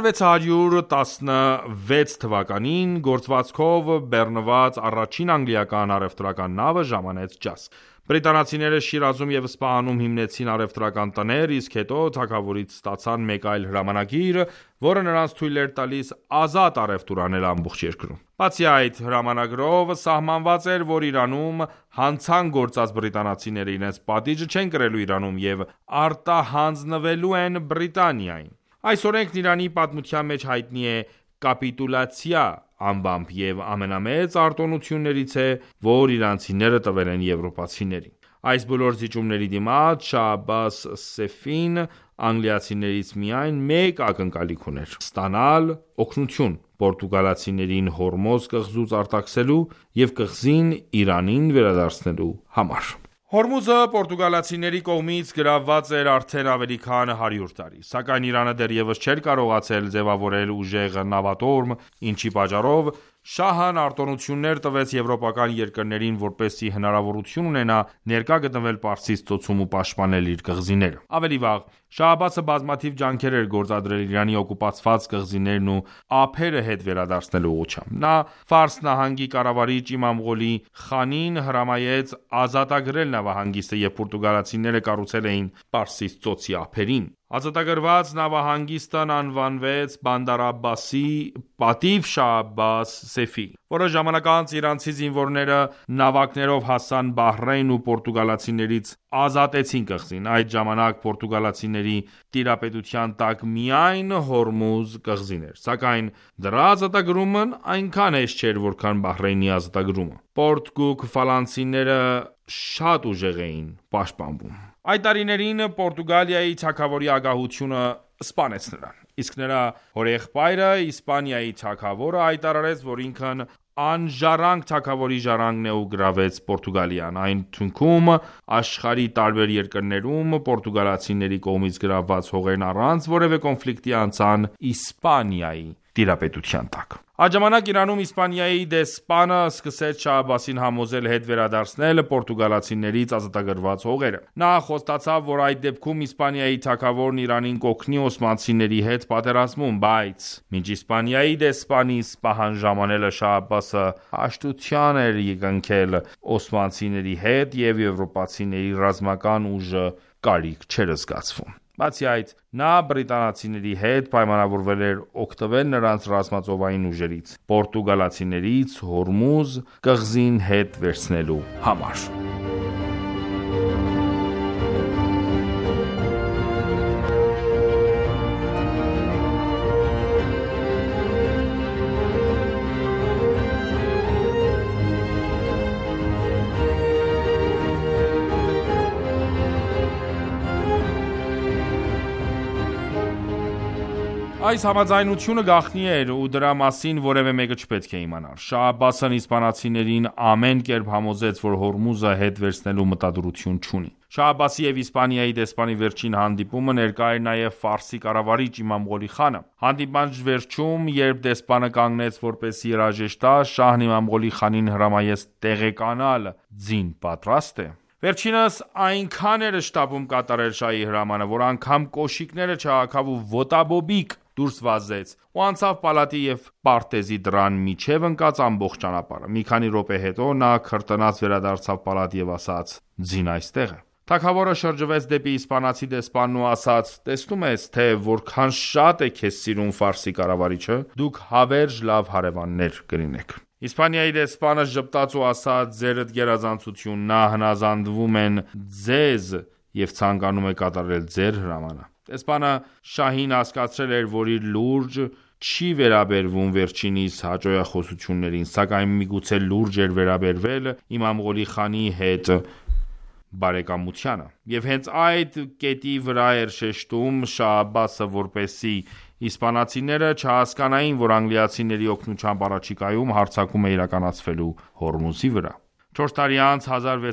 1616 թվականին գործվածքով բեռնված առաջին անգլիական առևտրական նավը ժամանեց Ջասկ։ Բրիտանացիները Շիրազում եւ Սպահանում հիմնեցին առևտրական տներ, իսկ հետո թագավորից ստացան մեկ այլ հրամանագիր, որը նրանց թույլ էր տալիս ազատ առևտուր անել ամբողջ երկրում։ Բացի այդ հրամանագրով սահմանված էր, որ Իրանում հանցանք գործած բրիտանացիները իրենց պատիժը չեն կրելու Իրանում եւ արտահանձնվելու են Բրիտանիային։ Այս օրենքն Իրանի պատմության մեջ հայտնի է կապիտուլյացիա անվամբ եւ ամենամեծ արտոնություններից է, որ իրանցիները տվել են եվրոպացիներին։ Այս բոլոր զիջումների դիմաց Շահ Աբբաս Սեֆին անգլիացիներից միայն մեկ ակնկալիք ուներ՝ ստանալ օգնություն պորտուգալացիներին Հորմոզ կղզուց արտաքսելու եւ կղզին Իրանին վերադարձնելու համար։ Հորմուզը պորտուգալացիների կողմից գրավված էր արդեն ավելի քան 100 տարի, սակայն Իրանը դեռևս չէր կարողացել ձևավորել ուժեղ նավատորմ, ինչի պատճառով Շահն արտոնություններ տվեց եվրոպական երկրներին, որպեսզի հնարավորություն ունենա ներկա գտնվել Պարսից ծոցում ու պաշտպանել իր կղզիները։ Ավելի վաղ Շահ Աբբասը բազմաթիվ ջանքեր էր գործադրել Իրանի օկուպացված կղզիներն ու ափերը հետ վերադարձնելու ուղղությամբ։ Նա Ֆարս նահանգի կառավարիչ Իմամ Ղոլի Խանին հրամայեց ազատագրել նավահանգիստը, եւ պորտուգալացիները կառուցել էին Պարսից ծոցի ափերին։ Ազատագրված նավահանգիստն անվանվեց Բանդար Աբբասի պատիվ Շահ Աբբաս Սեֆի։ Որոշ ժամանակ անց իրանցի զինվորները նավակներով հասան Բահրեյն ու պորտուգալացիներից ազատեցին կղզին։ Այդ ժամանակ պորտուգալացիների տիրապետության տակ միայն Հորմուզ կղզին էր, սակայն դրա ազատագրումն այնքան հեշտ չէր, որքան Բահրեյնի ազատագրումը։ Պորտուգալացիները շատ ուժեղ էին պաշտպանվում։ Այդ տարիներին Պորտուգալիայի թագավորի ագահությունը սպանեց նրան, իսկ նրա հորեղբայրը Իսպանիայի թագավորը հայտարարեց, որ ինքն անժառանգ թագավորի ժառանգն է ու գրավեց Պորտուգալիան։ Այն թունքում աշխարհի տարբեր երկրներում պորտուգալացիների կողմից գրավված հողերն առանց որևէ կոնֆլիկտի անցան Իսպանիայի տիրապետության տակ։ Այդ ժամանակ Իրանում Իսպանիայի դեսպանը սկսեց Շահ Աբբասին համոզել հետ վերադարձնել պորտուգալացիներից ազատագրված հողերը։ Նա խոստացավ, որ այդ դեպքում Իսպանիայի թագավորն Իրանին կօգնի օսմանցիների հետ պատերազմում, բայց մինչ Իսպանիայի դեսպանի պահանջ ժամանելը Շահ Աբբասը հաշտության էր կնքել օսմանցիների հետ և եվրոպացիների ռազմական ուժը կարիք չէր զգացվում։ Բացի այդ, նա բրիտանացիների հետ պայմանավորվել էր օգտվել նրանց ռազմածովային ուժերից պորտուգալացիներից Հորմուզ կղզին հետ վերցնելու համար։ Այս համաձայնությունը գաղտնի էր ու դրա մասին որևէ մեկը չպետք է իմանար։ Շահ Աբբասն իսպանացիներին ամեն կերպ համոզեց, որ Հորմուզը հետ վերցնելու մտադրություն չունի։ Շահ Աբբասի և Իսպանիայի դեսպանի վերջին հանդիպումը ներկա էր նաև Ֆարսի կառավարիչ Իմամ Ղոլի խանը։ Հանդիպման վերջում, երբ դեսպանը կանգնեց որպեսզի երաժշտ տա, շահն Իմամ Ղոլի խանին հրամայեց տեղեկանալ ձին պատրաստ է։ Վերջինս այնքան էր շտապում կատարել շահի հրամանը, որ անգամ կոշիկները չհագավ ու ոտաբոբիկ դուրս վազեց ու անցավ պալատի և պարտեզի դռան միջև ընկած ամբողջ ճանապարհը։ Մի քանի րոպե հետո նա քրտնած վերադարձավ պալատ և ասաց. «Ձին այստեղ է»։ Թագավորը շրջվեց դեպի իսպանացի դեսպանն ու ասաց. «Տեսնում ես, թե որքան շատ է քեզ սիրում Ֆարսի կառավարիչը, դուք հավերժ լավ հարևաններ կլինեք»։ Իսպանիայի դեսպանը ժպտաց ու ասաց. «Ձերդ գերազանցություն, նա հնազանդվում են ձեզ և ցանկանում է կատարել ձեր հրամանը»։ Դեսպանը շահին հասկացրել էր, որ իր լուրջ չի վերաբերվում վերջինիս հաճոյախոսություններին, սակայն միգուցե լուրջ էր վերաբերվել Իմամ Ղոլի խանի հետ բարեկամությանը։ Եվ հենց այդ կետի վրա էր շեշտում Շահ Աբբասը, որպեսզի իսպանացիները չհասկանային, որ անգլիացիների օգնությամբ առաջիկայում հարձակում է իրականացվելու Հորմուզի վրա։ 4 տարի անց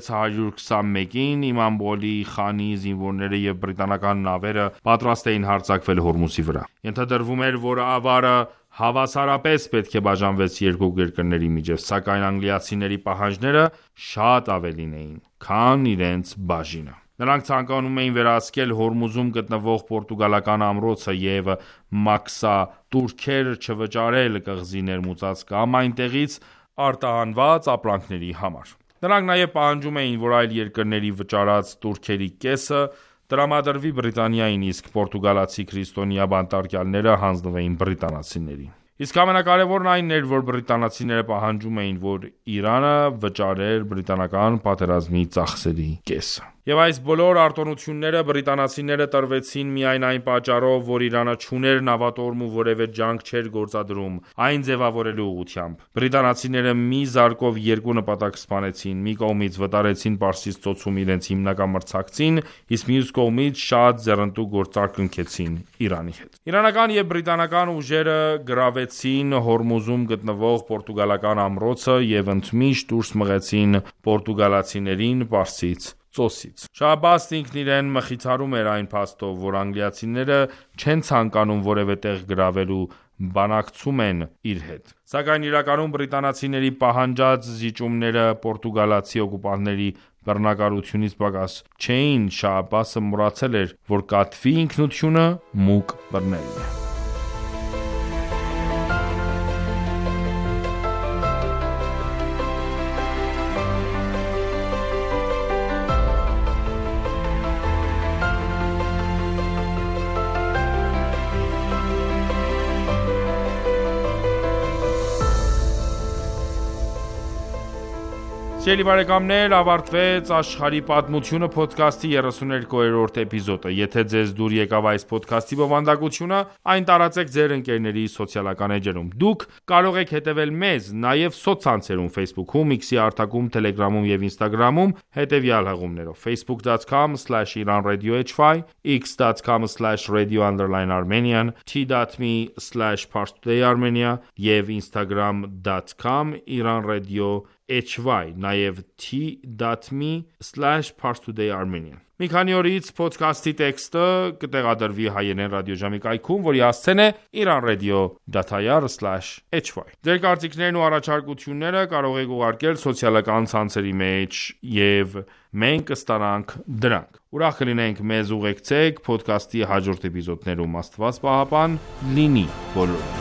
1621-ին Իմամ Ղոլի խանի զինվորները և բրիտանական նավերը պատրաստ էին հարձակվել Հորմուզի վրա։ Ենթադրվում էր, որ ավարը հավասարապես պետք է բաժանվեց երկու երկրների միջև, սակայն անգլիացիների պահանջները շատ ավելին էին, քան իրենց բաժինը։ Նրանք ցանկանում էին վերահսկել Հորմուզում գտնվող պորտուգալական ամրոցը և մաքսատուրքեր չվճարել կղզի ներմուծած կամ այնտեղից արտահանված ապրանքների համար։ Նրանք նաև պահանջում էին, որ այլ երկրների վճարած տուրքերի կեսը տրամադրվի Բրիտանիային, իսկ պորտուգալացի քրիստոնյա բանտարկյալները հանձնվեին բրիտանացիներին։ Իսկ ամենակարևորն այն էր, որ բրիտանացիները պահանջում էին, որ Իրանը վճարեր բրիտանական պատերազմի ծախսերի կեսը։ Եվ այս բոլոր արտոնությունները բրիտանացիները տրվեցին միայն այն պատճառով, որ Իրանը չուներ նավատորմ ու որևէ ջանք չէր գործադրում այն ձևավորելու ուղղությամբ։ Բրիտանացիները մի զարկով երկու նպատակ սպանեցին՝ մի կողմից վտարեցին Պարսից ծոցում իրենց հիմնական մրցակցին, իսկ մյուս կողմից շատ ձեռնտու գործարք կնքեցին Իրանի հետ։ Իրանական և բրիտանական ուժերը գրավեցին Հորմուզում գտնվող պորտուգալական ամրոցը և ընդմիշտ դուրս մղեցին պորտուգալացիներին Պարսից ծոցից։ Շահ Աբբասն ինքն իրեն մխիթարում էր այն փաստով, որ անգլիացիները չեն ցանկանում որևէ տեղ գրավել ու բանակցում են իր հետ։ Սակայն իրականում բրիտանացիների պահանջած զիջումները պորտուգալացի օկուպանտների բռնակալությունից պակաս չէին։ Շահ Աբբասը մոռացել էր, որ կատվի ինքնությունը մուկ բռնելն է։ Սիրելի բարեկամներ, ավարտվեց Աշխարհի պատմությունը փոդքասթի 32-րդ էպիզոդը։ Եթե ձեզ դուր եկավ այս փոդքասթի բովանդակությունը, այն տարածեք ձեր ընկերների սոցիալական էջերում։ Դուք կարող եք հետևել մեզ նաև սոցցանցերում Facebook-ում, X-ի հարթակում, Telegram-ում եւ Instagram-ում հետևյալ հղումներով՝ facebook.com/iranradio.hy, x.com/radio_armenian, t.me/parstoday armenia եւ instagram.com iranradio hy, նաև t.me/parstoday-armenian։ Մի քանի օրից podcast-ի տեքստը կտեղադրվի հայերեն ռադիոժամի կայքում, որի հասցեն է iranradio.ir/hy։ Ձեր կարծիքներն ու առաջարկությունները կարող եք ուղարկել սոցիալական ցանցերի մեջ և մենք կստանանք դրանք։ Ուրախ կլինենք մեզ ուղեկցեք podcast-ի հաջորդ էպիզոդներում։ Աստված պահապան լինի բոլորիդ։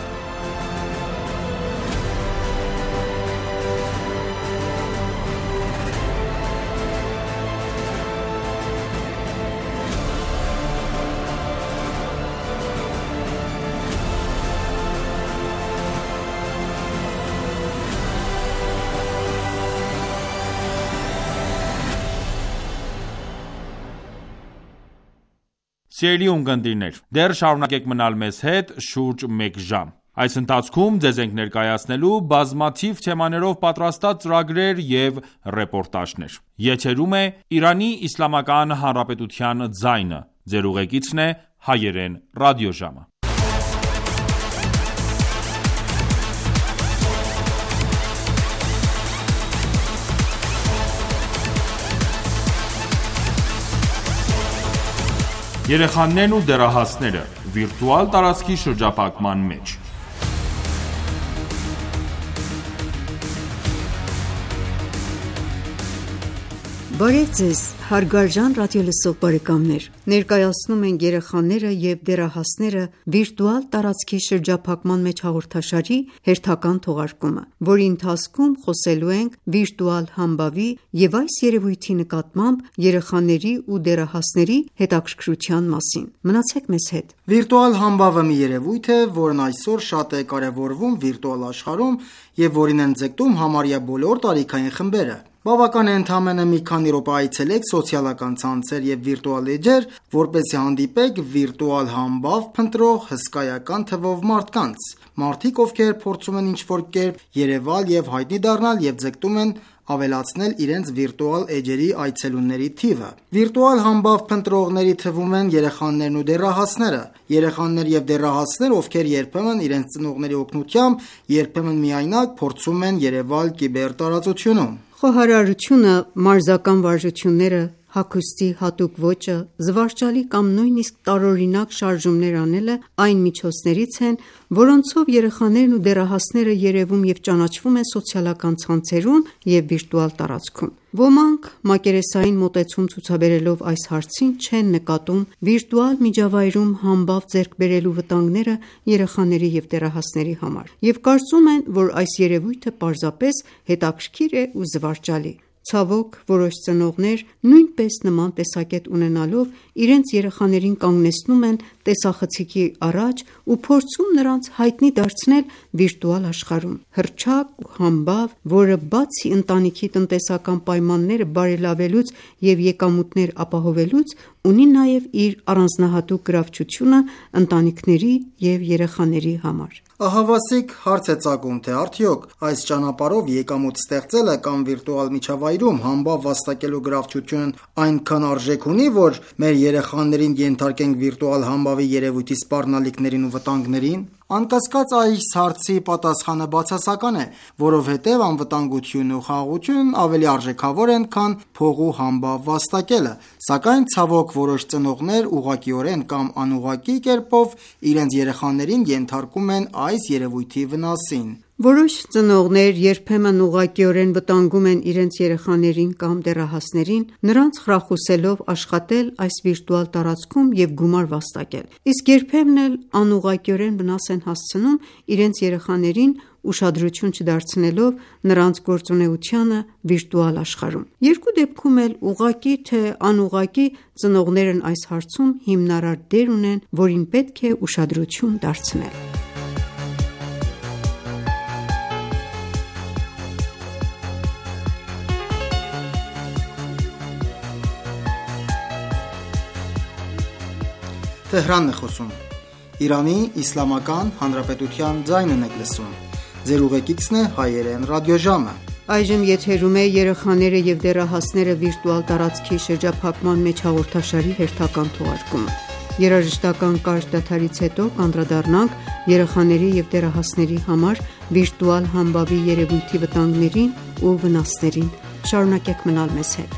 Սիրելի ունկնդիրներ, դեռ շարունակեք մնալ մեզ հետ շուրջ մեկ ժամ։ Այս ընթացքում ձեզ ենք ներկայացնելու բազմաթիվ թեմաներով պատրաստած ծրագրեր և ռեպորտաժներ։ Եթերում է Իրանի Իսլամական Հանրապետության ձայնը։ Ձեր ուղեկիցն է հայերեն ռադիոժամը։ Երեխաներն ու դեռահասները վիրտուալ տարածքի շրջափակման մեջ։ Բարև ձեզ, հարգարժան ռադիոլսող բարեկամներ։ Ներկայացնում ենք երեխաները և դեռահասները վիրտուալ տարածքի շրջափակման մեջ հաղորդաշարի հերթական թողարկումը, որի ընթացքում խոսելու ենք վիրտուալ համբավի և այս երևույթի նկատմամբ երեխաների ու դեռահասների հետաքրքրության մասին։ Մնացեք մեզ հետ։ Վիրտուալ համբավը մի երևույթ է, որն այսօր շատ է կարևորվում վիրտուալ աշխարհում և որին են ձգտում համարյա բոլոր տարիքային խմբերը։ Բավական է ընդամենը մի քանի րոպե այցելեք սոցիալական ցանցեր և վիրտուալ էջեր, որպեսզի հանդիպեք վիրտուալ համբավ փնտրող հսկայական թվով մարդկանց։ Մարդիկ, ովքեր փորձում են ինչ-որ կերպ երևալ և հայտնի դառնալ և ձգտում են ավելացնել իրենց վիրտուալ էջերի այցելուների թիվը։ Վիրտուալ համբավ փնտրողների թվում են երեխաներն ու դեռահասները։ Երեխաներ և դեռահասներ, ովքեր երբեմն իրենց ծնողների օգնությամբ, երբեմն միայնակ փորձում են երևալ կիբերտարածությունում։ Խոհարարությունը, մարզական վարժությունները, հագուստի հատուկ ոճը, զվարճալի կամ նույնիսկ տարօրինակ շարժումներ անելը այն միջոցներից են, որոնցով երեխաներն ու դեռահասները երևում և ճանաչվում են սոցիալական ցանցերում և վիրտուալ տարածքում։ Ոմանք մակերեսային մոտեցում ցուցաբերելով այս հարցին չեն նկատում վիրտուալ միջավայրում համբավ ձեռք բերելու վտանգները երեխաների և դեռահասների համար և կարծում են, որ այս երևույթը պարզապես հետաքրքիր է ու զվարճալի։ Ցավոք, որոշ ծնողներ նույնպես նման տեսակետ ունենալով իրենց երեխաներին կանգնեցնում են տեսախցիկի առաջ ու փորձում նրանց հայտնի դարձնել վիրտուալ աշխարհում։ Հռչակ ու համբավ, որը բացի ընտանիքի տնտեսական պայմանները բարելավելուց և եկամուտներ ապահովելուց, ունի նաև իր առանձնահատուկ գրավչությունը ընտանիքների և երեխաների համար։ Ահավասիկ հարց է ծագում, թե արդյոք այս ճանապարհով եկամուտ ստեղծելը կամ վիրտուալ միջավայրում համբավ վաստակելու գրավչությունն այնքան արժեք ունի, որ մեր երեխաներին ենթարկենք վիրտուալ համբավի երևույթի սպառնալիքներին ու վտանգներին։ Անկասկած այս հարցի պատասխանը բացասական է, որովհետև անվտանգությունն ու խաղաղությունն ավելի արժեքավոր են, քան փող ու համբավ վաստակելը, սակայն ցավոք որոշ ծնողներ ուղղակիորեն կամ անուղղակի կերպով իրենց երեխաներին ենթարկում են այս երևույթի վնասին։ Որոշ ծնողներ երբեմն ուղղակիորեն վտանգում են իրենց երեխաներին կամ դեռահասներին, նրանց խրախուսելով աշխատել այս վիրտուալ տարածքում և գումար վաստակել, իսկ երբեմն էլ անուղղակիորեն վնաս են հասցնում իրենց երեխաներին, ուշադրություն չդարձնելով նրանց գործունեությանը վիրտուալ աշխարհում։ Երկու դեպքում էլ ուղղակի թե անուղղակի ծնողներն այս հարցում հիմնարար դեր ունեն, որին պետք է ուշադրություն դարձնել։ Թեհրանն է խոսում։ Իրանի Իսլամական Հանրապետության ձայնն եք լսում։ Ձեր ուղեկիցն է հայերեն ռադիոժամը։ Այժմ եթերում է երեխաները և դեռահասները վիրտուալ տարածքի շրջափակման մեջ հաղորդաշարի հերթական թողարկումը։ Երաժշտական կարճ դադարից հետո կանդրադառնանք երեխաների և դեռահասների համար վիրտուալ համբավի երևույթի վտանգներին ու վնասներին: Շարունակեք մնալ մեզ հետ: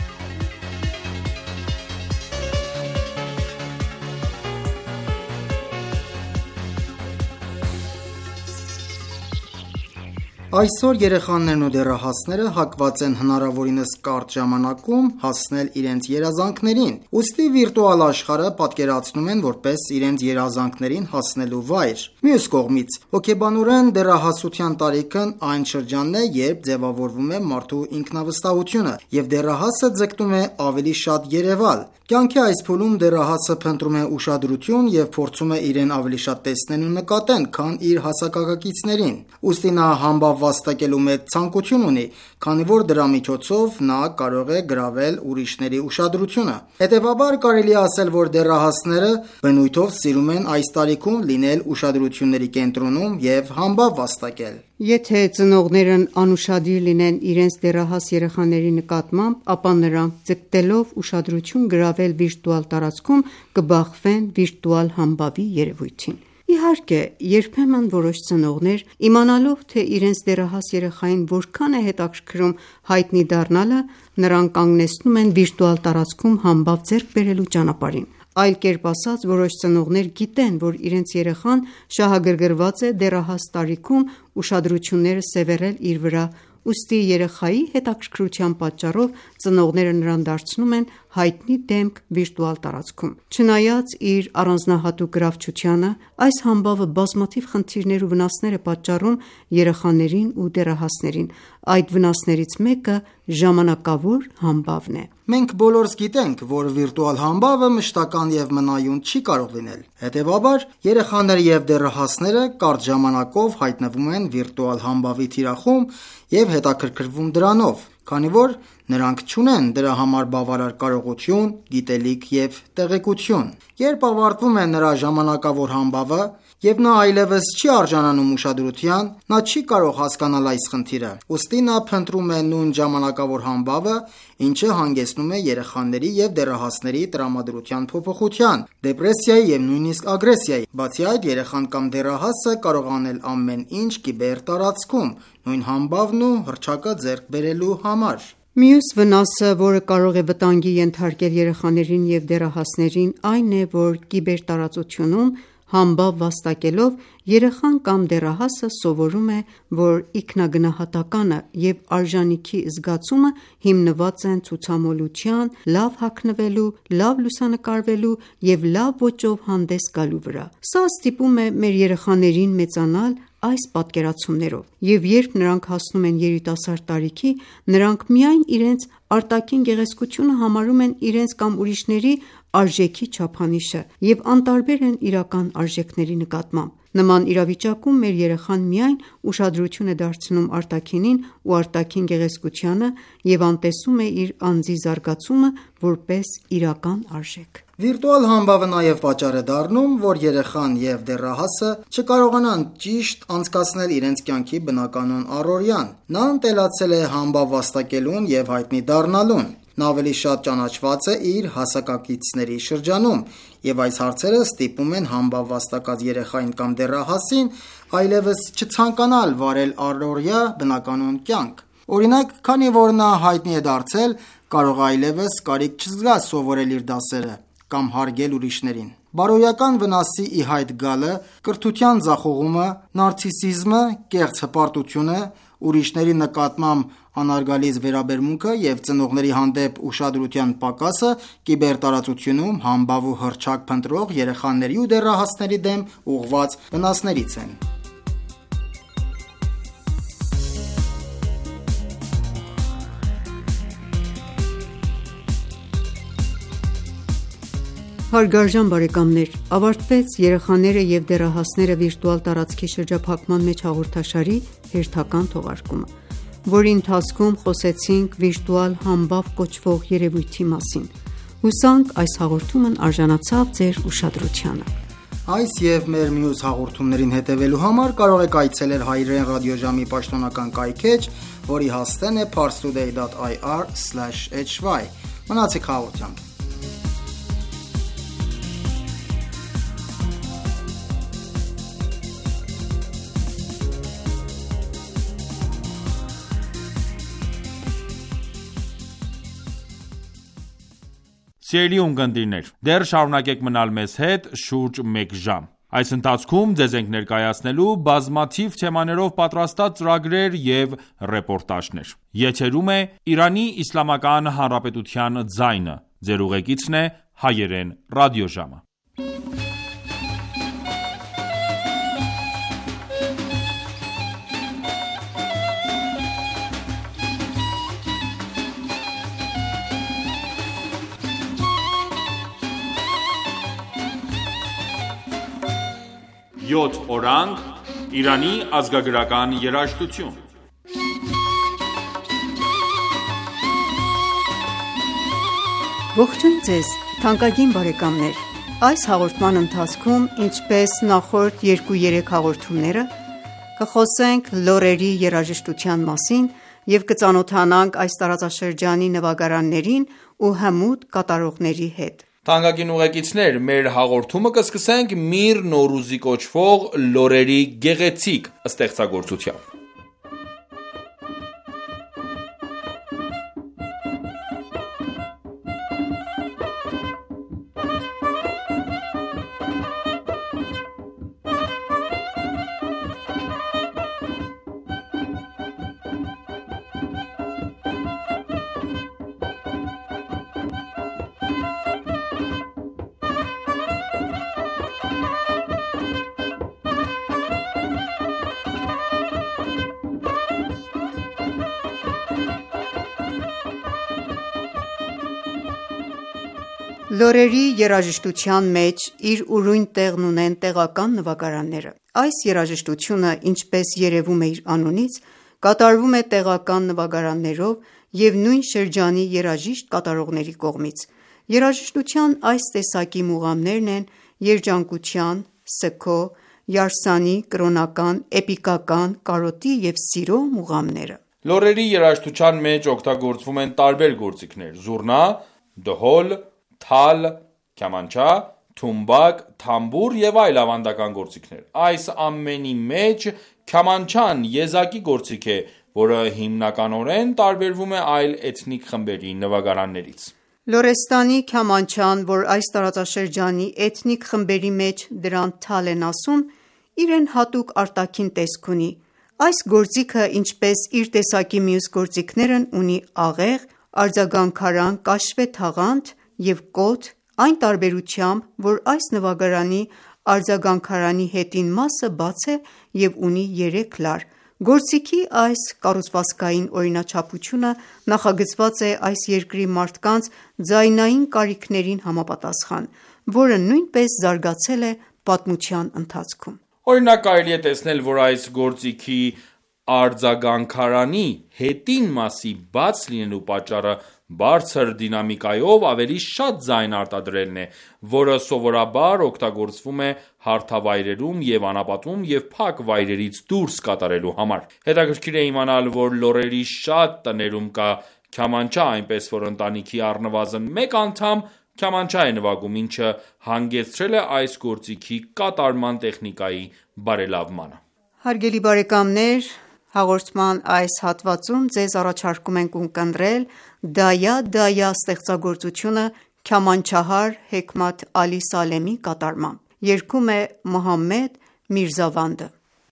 Այսօր երեխաներն ու դեռահասները հակված են հնարավորինս կարճ ժամանակում հասնել իրենց երազանքներին: Ուստի վիրտուալ աշխարհը պատկերացնում են որպես իրենց երազանքներին հասնելու վայր: Մյուս կողմից, հոգեբանորեն դեռահասության տարիքն այն շրջանն է, երբ ձևավորվում է մարդու ինքնավստահությունը, և դեռահասը ձգտում է ավելի շատ երևալ: Կյանքի այս փուլում դեռահասը փնտրում է ուշադրություն և փորձում է իրեն ավելի շատ տեսնել ու նկատեն, քան իր հասակակիցներին: Ուստի նա համբավ վաստակելու մեծ ցանկություն ունի, քանի որ դրա միջոցով նա կարող է գրավել ուրիշների ուշադրությունը: Հետևաբար, կարելի է ասել, որ դեռահասները բնույթով սիրում են այս տարիքում լինել ուշադրությունների կենտրոնում և համբավ վաստակել: Եթե ծնողներն անուշադիր լինեն իրենց դեռահաս երեխաների նկատմամբ, ապա նրանք, ձգտելով ուշադրություն գրավել վիրտուալ տարածքում, կբախվեն վիրտուալ համբավի երևույթին: Իհարկե, երբեմն որոշ ծնողներ, իմանալով, թե իրենց դեռահաս երեխային որքան է հետաքրքրում հայտնի դառնալը, նրան կանգնեցնում են վիրտուալ տարածքում համբավ ձեռք բերելու ճանապարհին: Այլ կերպ ասած, որոշ ծնողներ գիտեն, որ իրենց երեխան շահագրգռված է դեռահաս տարիքում ուշադրությունները սևեռել իր վրա, ուստի երեխայի հետաքրքրության պատճառով ծնողները նրան դարձնում են հայտնի դեմք վիրտուալ տարածքում: Չնայած իր առանձնահատուկ գրավչությանը, այս համբավը բազմաթիվ խնդիրներ ու վնասներ է պատճառում երեխաներին ու դեռահասներին: Այդ վնասներից մեկը ժամանակավոր համբավն է: Մենք բոլորս գիտենք, որ վիրտուալ համբավը մշտական և մնայուն չի կարող լինել: Հետևաբար, երեխաները և դեռահասները կարճ ժամանակով հայտնվում են վիրտուալ համբավի թիրախում և հետաքրքրվում դրանով, քանի որ նրանք չունեն դրա համար բավարար կարողություն, գիտելիք և տեղեկություն: Երբ ավարտվում է նրա ժամանակավոր համբավը, և նա այլևս չի արժանանում ուշադրության, նա չի կարող հասկանալ այս խնդիրը: Ուստի նա փնտրում է նույն ժամանակավոր համբավը, ինչը հանգեցնում է երեխաների և դեռահասների տրամադրության փոփոխության, դեպրեսիայի և նույնիսկ ագրեսիայի: Բացի այդ, երեխան կամ դեռահասը կարող է անել ամեն ինչ կիբերտարածքում, նույն համբավն ու հռչակը ձեռք բերելու համար: Մյուս վնասը, որը կարող է վտանգի ենթարկել երեխաներին և դեռահասներին, այն է, որ կիբերտարածությունում համբավ վաստակելով, երեխան կամ դեռահասը սովորում է, որ ինքնագնահատականը և արժանիքի զգացումը հիմնված են ցուցամոլության, լավ հագնվելու, լավ լուսանկարվելու և լավ ոճով հանդես գալու վրա: Սա ստիպում է մեր երեխաներին մեծանալ այս պատկերացումներով, և երբ նրանք հասնում են երիտասարդ տարիքի, նրանք միայն իրենց արտաքին գեղեցկությունը համարում են իրենց կամ ուրիշների արժեքի չափանիշը և անտարբեր են իրական արժեքների նկատմամբ: Նման իրավիճակում մեր երեխան միայն ուշադրություն է դարձնում արտաքինին ու արտաքին գեղեցկությանը և անտեսում է իր անձի զարգացումը որպես իրական արժեք: Վիրտուալ համբավը նաև պատճառ է դառնում, որ երեխան և դեռահասը չկարողանան ճիշտ անցկացնել իրենց կյանքի բնականոն առօրյան: Նա ընտելացել է համբավ վաստակելուն և հայտնի դառնալուն: Նա ավելի շատ ճանաչված է իր հասակակիցների շրջանում, և այս հարցերը ստիպում են համբավ վաստակած երեխային կամ դեռահասին այլևս չցանկանալ վարել առօրյա բնականոն կյանք: Օրինակ, քանի որ նա հայտնի է դարձել, կարող է այլևս կարիք չզգա սովորել իր դասերը կամ հարգել ուրիշներին: Բարոյական վնասի ի հայտ գալը, կրթության ձախողումը, նարցիսիզմը, կեղծ հպարտությունը, ուրիշների նկատմամբ անհարգալից վերաբերմունքը և ծնողների հանդեպ ուշադրության պակասը կիբերտարածությունում համբավ ու հռչակ փնտրող երեխաների ու դեռահասների դեմ ուղղված վնասներից են: Հարգարժան բարեկամներ, ավարտվեց «Երեխաները և դեռահասները վիրտուալ տարածքի շրջափակման մեջ» հաղորդաշարի հերթական թողարկումը, որի ընթացքում խոսեցինք վիրտուալ համբավ կոչվող երևույթի մասին: Հուսանք այս հաղորդումն արժանացավ ձեր ուշադրությանը: Այս և մեր մյուս հաղորդումներին հետևելու համար կարող եք այցելել հայրեն ռադիոժամի պաշտոնական կայքէջ, որի հասցեն է parstoday.ir/hy: Մնացեք հաղորդությամբ: Սիրելի ունկնդիրներ, դեռ շարունակեք մնալ մեզ հետ շուրջ 1 ժամ։ Այս ընթացքում ձեզ ենք ներկայացնելու բազմաթիվ թեմաներով պատրաստած ծրագրեր և ռեպորտաժներ։ Եթերում է Իրանի Իսլամական Հանրապետության ձայնը։ Ձեր ուղեկիցն է Հայերեն ռադիոժամը։ Յոթ օրանգ Իրանի ազգագրական երաժշտություն։ Ողջույն ձեզ թանկագին բարեկամներ։ Այս հաղորդման ընթացքում, ինչպես նախորդ 2-3 հաղորդումները, կխոսենք լոռերի երաժշտության մասին և կծանոթանանք այս տարածաշրջանի նվագարաններին ու հմուտ կատարողների հետ։ Թանկագին ուղեկիցներ, մեր հաղորդումը կսկսենք Միր Նոռուզի կոչվող լոռերի գեղեցիկ ստեղծագործությամբ։ Լոռերի երաժշտության մեջ իր ուրույն տեղն ունեն տեղական նվագարանները։ Այս երաժշտությունը, ինչպես երևում է իր անունից, կատարվում է տեղական նվագարաններով և նույն շրջանի երաժիշտ կատարողների կողմից։ Երաժշտության այս տեսակի մուղամներն են երջանկության, սգո, յարսանի, կրոնական, էպիկական, կարոտի և սիրո մուղամները։ Լոռերի երաժշտության մեջ օգտագործվում են տարբեր գործիքներ՝ զուռնա, դհոլ, թալ, քյամանչա, թումբակ, թամբուր և այլ ավանդական գործիքներ։ Այս ամենի մեջ քյամանչան եզակի գործիք է, որը հիմնականորեն տարբերվում է այլ էթնիկ խմբերի նվագարաններից։ Լոռեստանի քյամանչան, որ այս տարածաշրջանի էթնիկ խմբերի մեջ դրան թալ են ասում, իրեն հատուկ արտաքին տեսք ունի։ Այս գործիքը, ինչպես իր տեսակի մյուս գործիքներն, ունի աղեղ, արձագանքարան, կաշվե թաղանթ և կոթ, այն տարբերությամբ, որ այս նվագարանի արձագանքարանի հետին մասը բաց է և ունի 3 լար։ Գործիքի այս կառուցվածքային օրինաչափությունը նախագծված է այս երկրի մարդկանց ձայնային կարիքներին համապատասխան, որը նույնպես զարգացել է պատմության ընթացքում։ Օրինակ, կարելի է տեսնել, որ այս գործիքի արձագանքարանի հետին մասի բաց լինելու պատճառը բարձր դինամիկայով ավելի շատ ձայն արտադրելն է, որը սովորաբար օգտագործվում է հարթավայրերում և անապատում և փակ վայրերից դուրս կատարելու համար։ Հետաքրքիր է իմանալ, որ լոռերի շատ տներում կա քյամանչա, այնպես որ ընտանիքի առնվազն մեկ անդամ քյամանչա է նվագում, ինչը հանգեցրել է այս գործիքի կատարման տեխնիկայի բարելավմանը։ Հարգելի բարեկամներ, հաղորդման այս հատվածում ձեզ առաջարկում ենք ունկնդրել «Դայա Դայա» ստեղծագործությունը քյամանչահար Հեքմաթ Ալի Սալեմի կատարմամբ։ Երգում է Մոհամմեդ Միրզավանդը։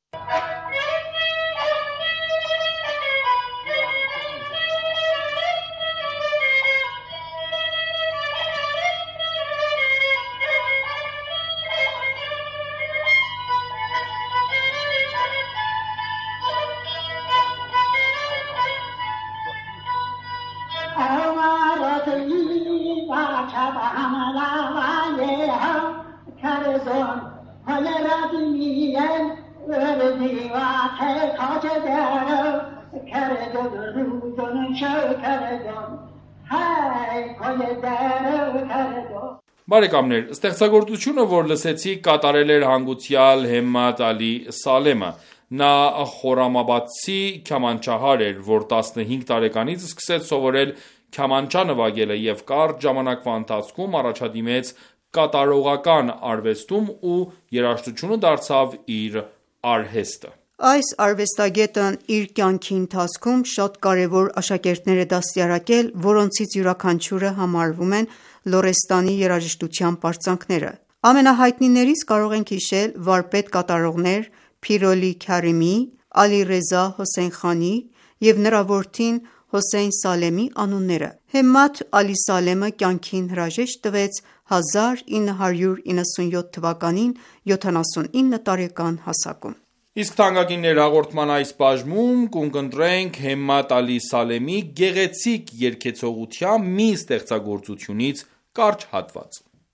Բարեկամներ, ստեղծագործությունը, որ լսեցիք, կատարել էր հանգուցյալ Հեմմաթ Ալի Սալեմը։ Նա խորամաբադցի քյամանչահար էր, որ 15 տարեկանից սկսեց սովորել քյամանչա նվագելը և կարճ ժամանակվա ընթացքում առաջադիմեց կատարողական արվեստում ու երաժշտությունը դարձավ իր արհեստը։ Այս արվեստագետն իր կյանքի ընթացքում շատ կարևոր աշակերտներ է դաստիարակել, որոնցից յուրաքանչյուրը համարվում են Լորեստանի երաժշտության պարծանքները։ Ամենահայտնիներից կարող ենք հիշել վարպետ կատարողներ Փիրոլի Քարիմի, Ալիռեզա Հոսեյնխանի և նրա որդին Հոսեյն Սալեմի անունները։ Հեմմաթ Ալի Սալեմը կյանքին հրաժեշտ տվեց 1997 թվականին 79 տարեկան հասակում։ Իսկ թանկագիններ, հաղորդման այս բաժնում կունկնդրենք Հեմմաթ Ալի Սալեմի գեղեցիկ երգեցողությամբ մի ստեղծագործությունից կարճ հատված։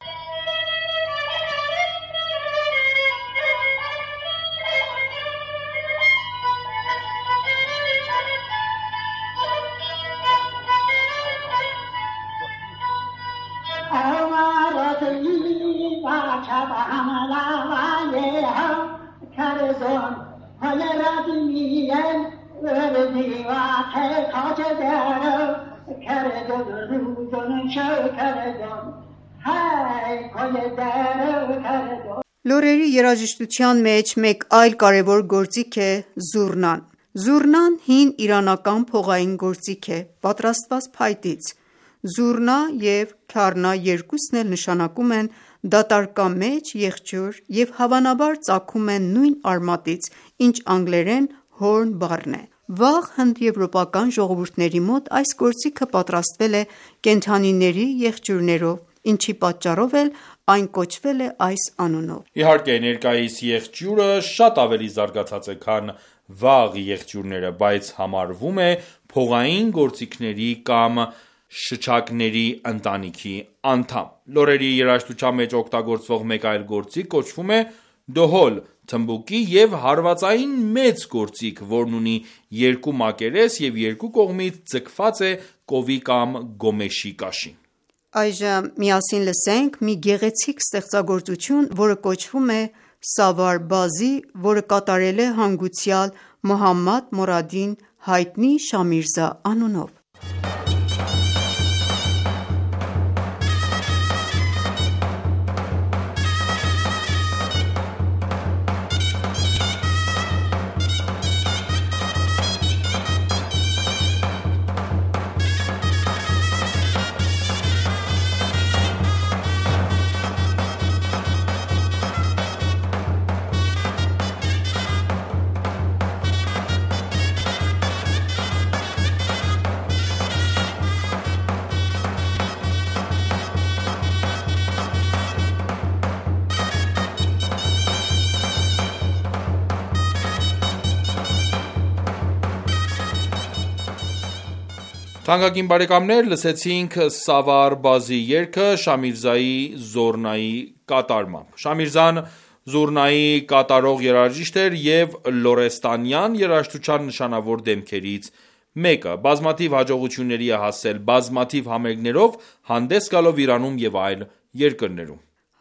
Լոռերի երաժշտության մեջ մեկ այլ կարևոր գործիք է զուռնան։ Զուռնան հին իրանական փողային գործիք է, պատրաստված փայտից։ Զուռնա և քարնա երկուսն էլ նշանակում են դատարկամեջ եղջյուր և հավանաբար ծագում են նույն արմատից, ինչ անգլերեն horn բառն է։ Վաղ հնդեվրոպական ժողովուրդների մոտ այս գործիքը պատրաստվել է կենդանիների եղջյուրներով, ինչի պատճառով էլ այն կոչվել է այս անունով։ Իհարկե, ներկայիս եղջյուրը շատ ավելի զարգացած է, քան վաղ եղջյուրները, բայց համարվում է փողային գործիքների կամ շչակների ընտանիքի անդամ։ Լոռերի երաժշտության մեջ օգտագործվող մեկ այլ գործիք կոչվում է դհոլ, թմբուկի և հարվածային մեծ գործիք, որն ունի երկու մակերես և երկու կողմից ձգված է կովի կամ գոմեշի կաշի։ Այժմ միասին լսենք մի գեղեցիկ ստեղծագործություն, որը կոչվում է Սավար Բազի, որը կատարել է հանգուցյալ Մոհամմադ Մորադին, հայտնի Շամիրզա անունով։ Թանկագին բարեկամներ, լսեցինք Սավար Բազի երգը Շամիրզայի զոռնայի կատարմամբ։ Շամիրզան զուռնայի կատարող երաժիշտ էր և լոռեստանյան երաժշտության նշանավոր դեմքերից մեկը, բազմաթիվ հաջողությունների է հասել բազմաթիվ համերգներով հանդես գալով Իրանում և այլ երկրներում։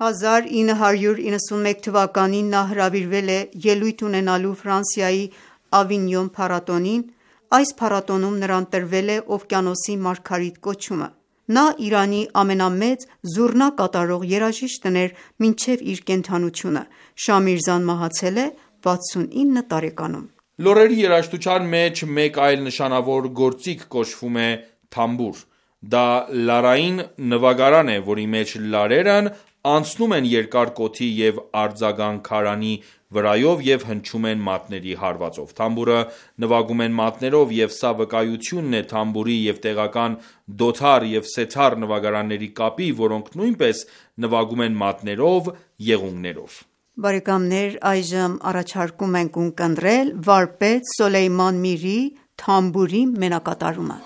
1991 թվականին նա հրավիրվել է ելույթ ունենալու Ֆրանսիայի Ավինյոն փառատոնին։ Այս փառատոնում նրան տրվել է օվկիանոսի մարգարիտ կոչումը։ Նա Իրանի ամենամեծ զուռնա կատարող երաժիշտն էր մինչև իր կենդանությունը։ Շամիրզան մահացել է 69 տարեկանում։ Լոռերի երաժշտության մեջ մեկ այլ նշանավոր գործիք կոչվում է թամբուր։ Դա լարային նվագարան է, որի մեջ լարերն անցնում են երկար կոթի և արձագանքարանի վրայով և հնչում են մատների հարվածով։ Թամբուրը նվագում են մատներով և սա վկայությունն է թամբուրի և տեղական դոթար և սեթար նվագարանների կապի, որոնք նույնպես նվագում են մատներով, եղունգներով։ Բարեկամներ, այժմ առաջարկում ենք ունկնդրել վարպետ Սոլեյման Միրի թամբուրի մենակատարումը։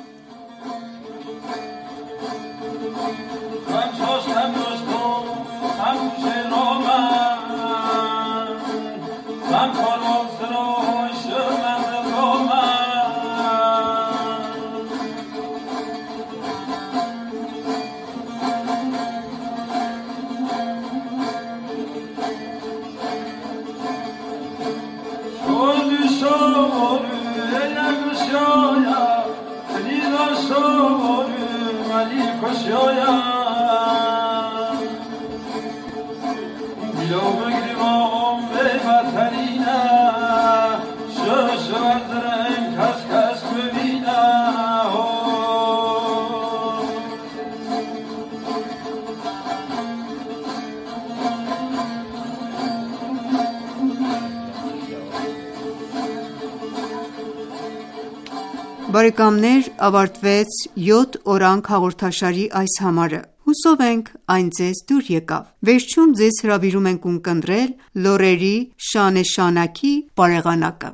Բարեկամներ, ավարտվեց 7 օրանգ հաղորդաշարի այս համարը։ Հուսով ենք այն ձեզ դուր եկավ։ Վերջում ձեզ հրավիրում ենք ունկնդրել լոռերի շանե-շանակի բարեղանակը։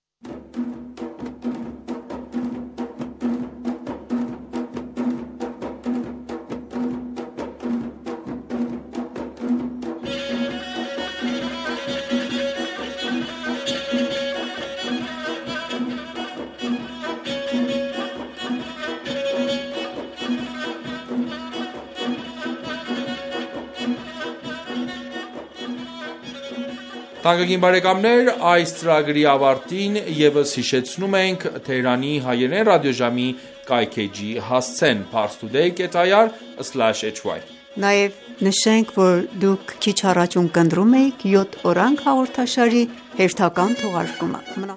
Թանկագին բարեկամներ, այս ծրագրի ավարտին ևս հիշեցնում ենք Թեհրանի հայերեն ռադիոժամի կայքէջի հասցեն parstoday.ir/hy։ Նաև նշենք, որ դուք քիչ առաջ ունկնդրում էիք 7 օրանգ հաղորդաշարի հերթական թողարկումը։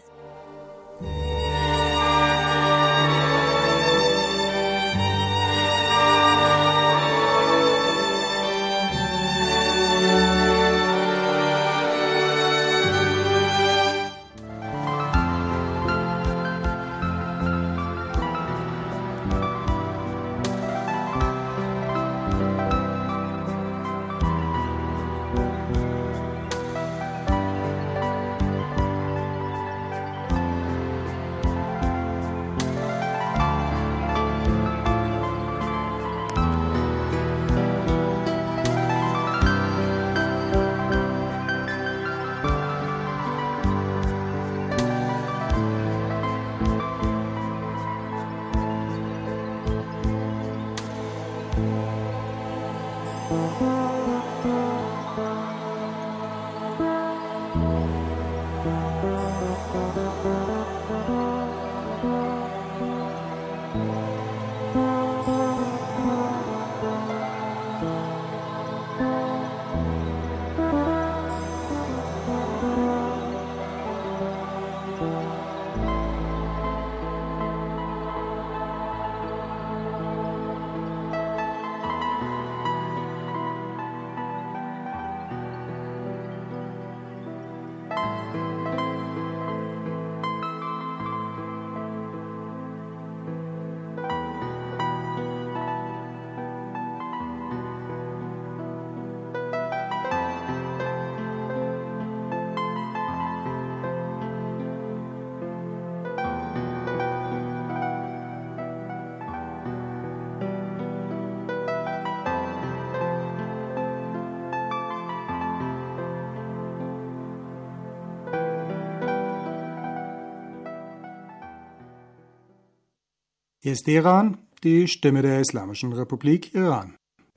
Hier ist Iran, die Stimme der Islamischen Republik Iran.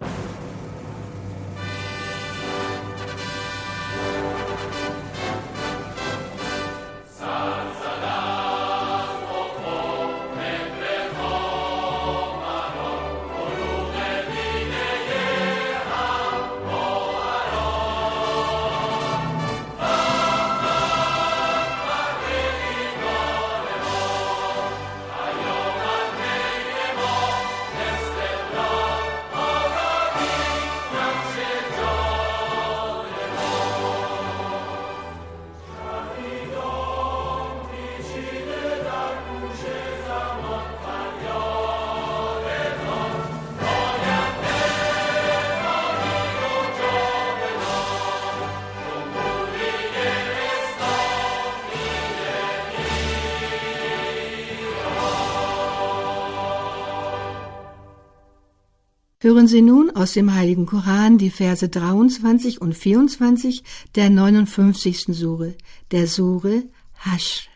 Hören Sie nun aus dem Heiligen Koran die Verse 23 und 24 der 59. Sure, der Sure Hashr.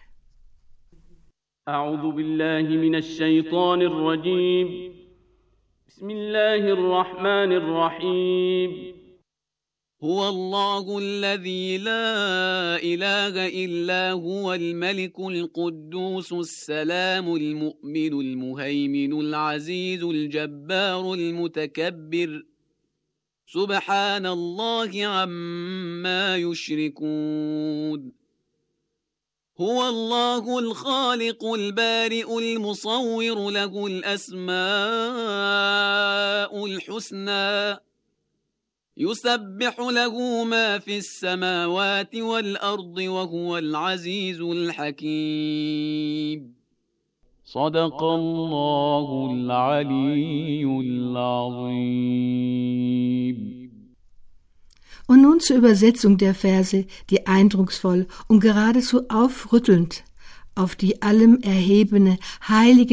أعوذ بالله من الشيطان الرجيم بسم الله الرحمن الرحيم هو الله الذي لا إله إلا هو الملك القدوس السلام المؤمن المهيمن العزيز الجبار المتكبر سبحان الله عما يشركون هو الله الخالق البارئ المصور له الأسماء الحسنى يسبح له ما في السماوات والأرض وهو العزيز الحكيم صدق الله العلي العظيم. Und nun zur Übersetzung der Verse, die eindrucksvoll und geradezu aufrüttelnd auf die allem erhebene, heilige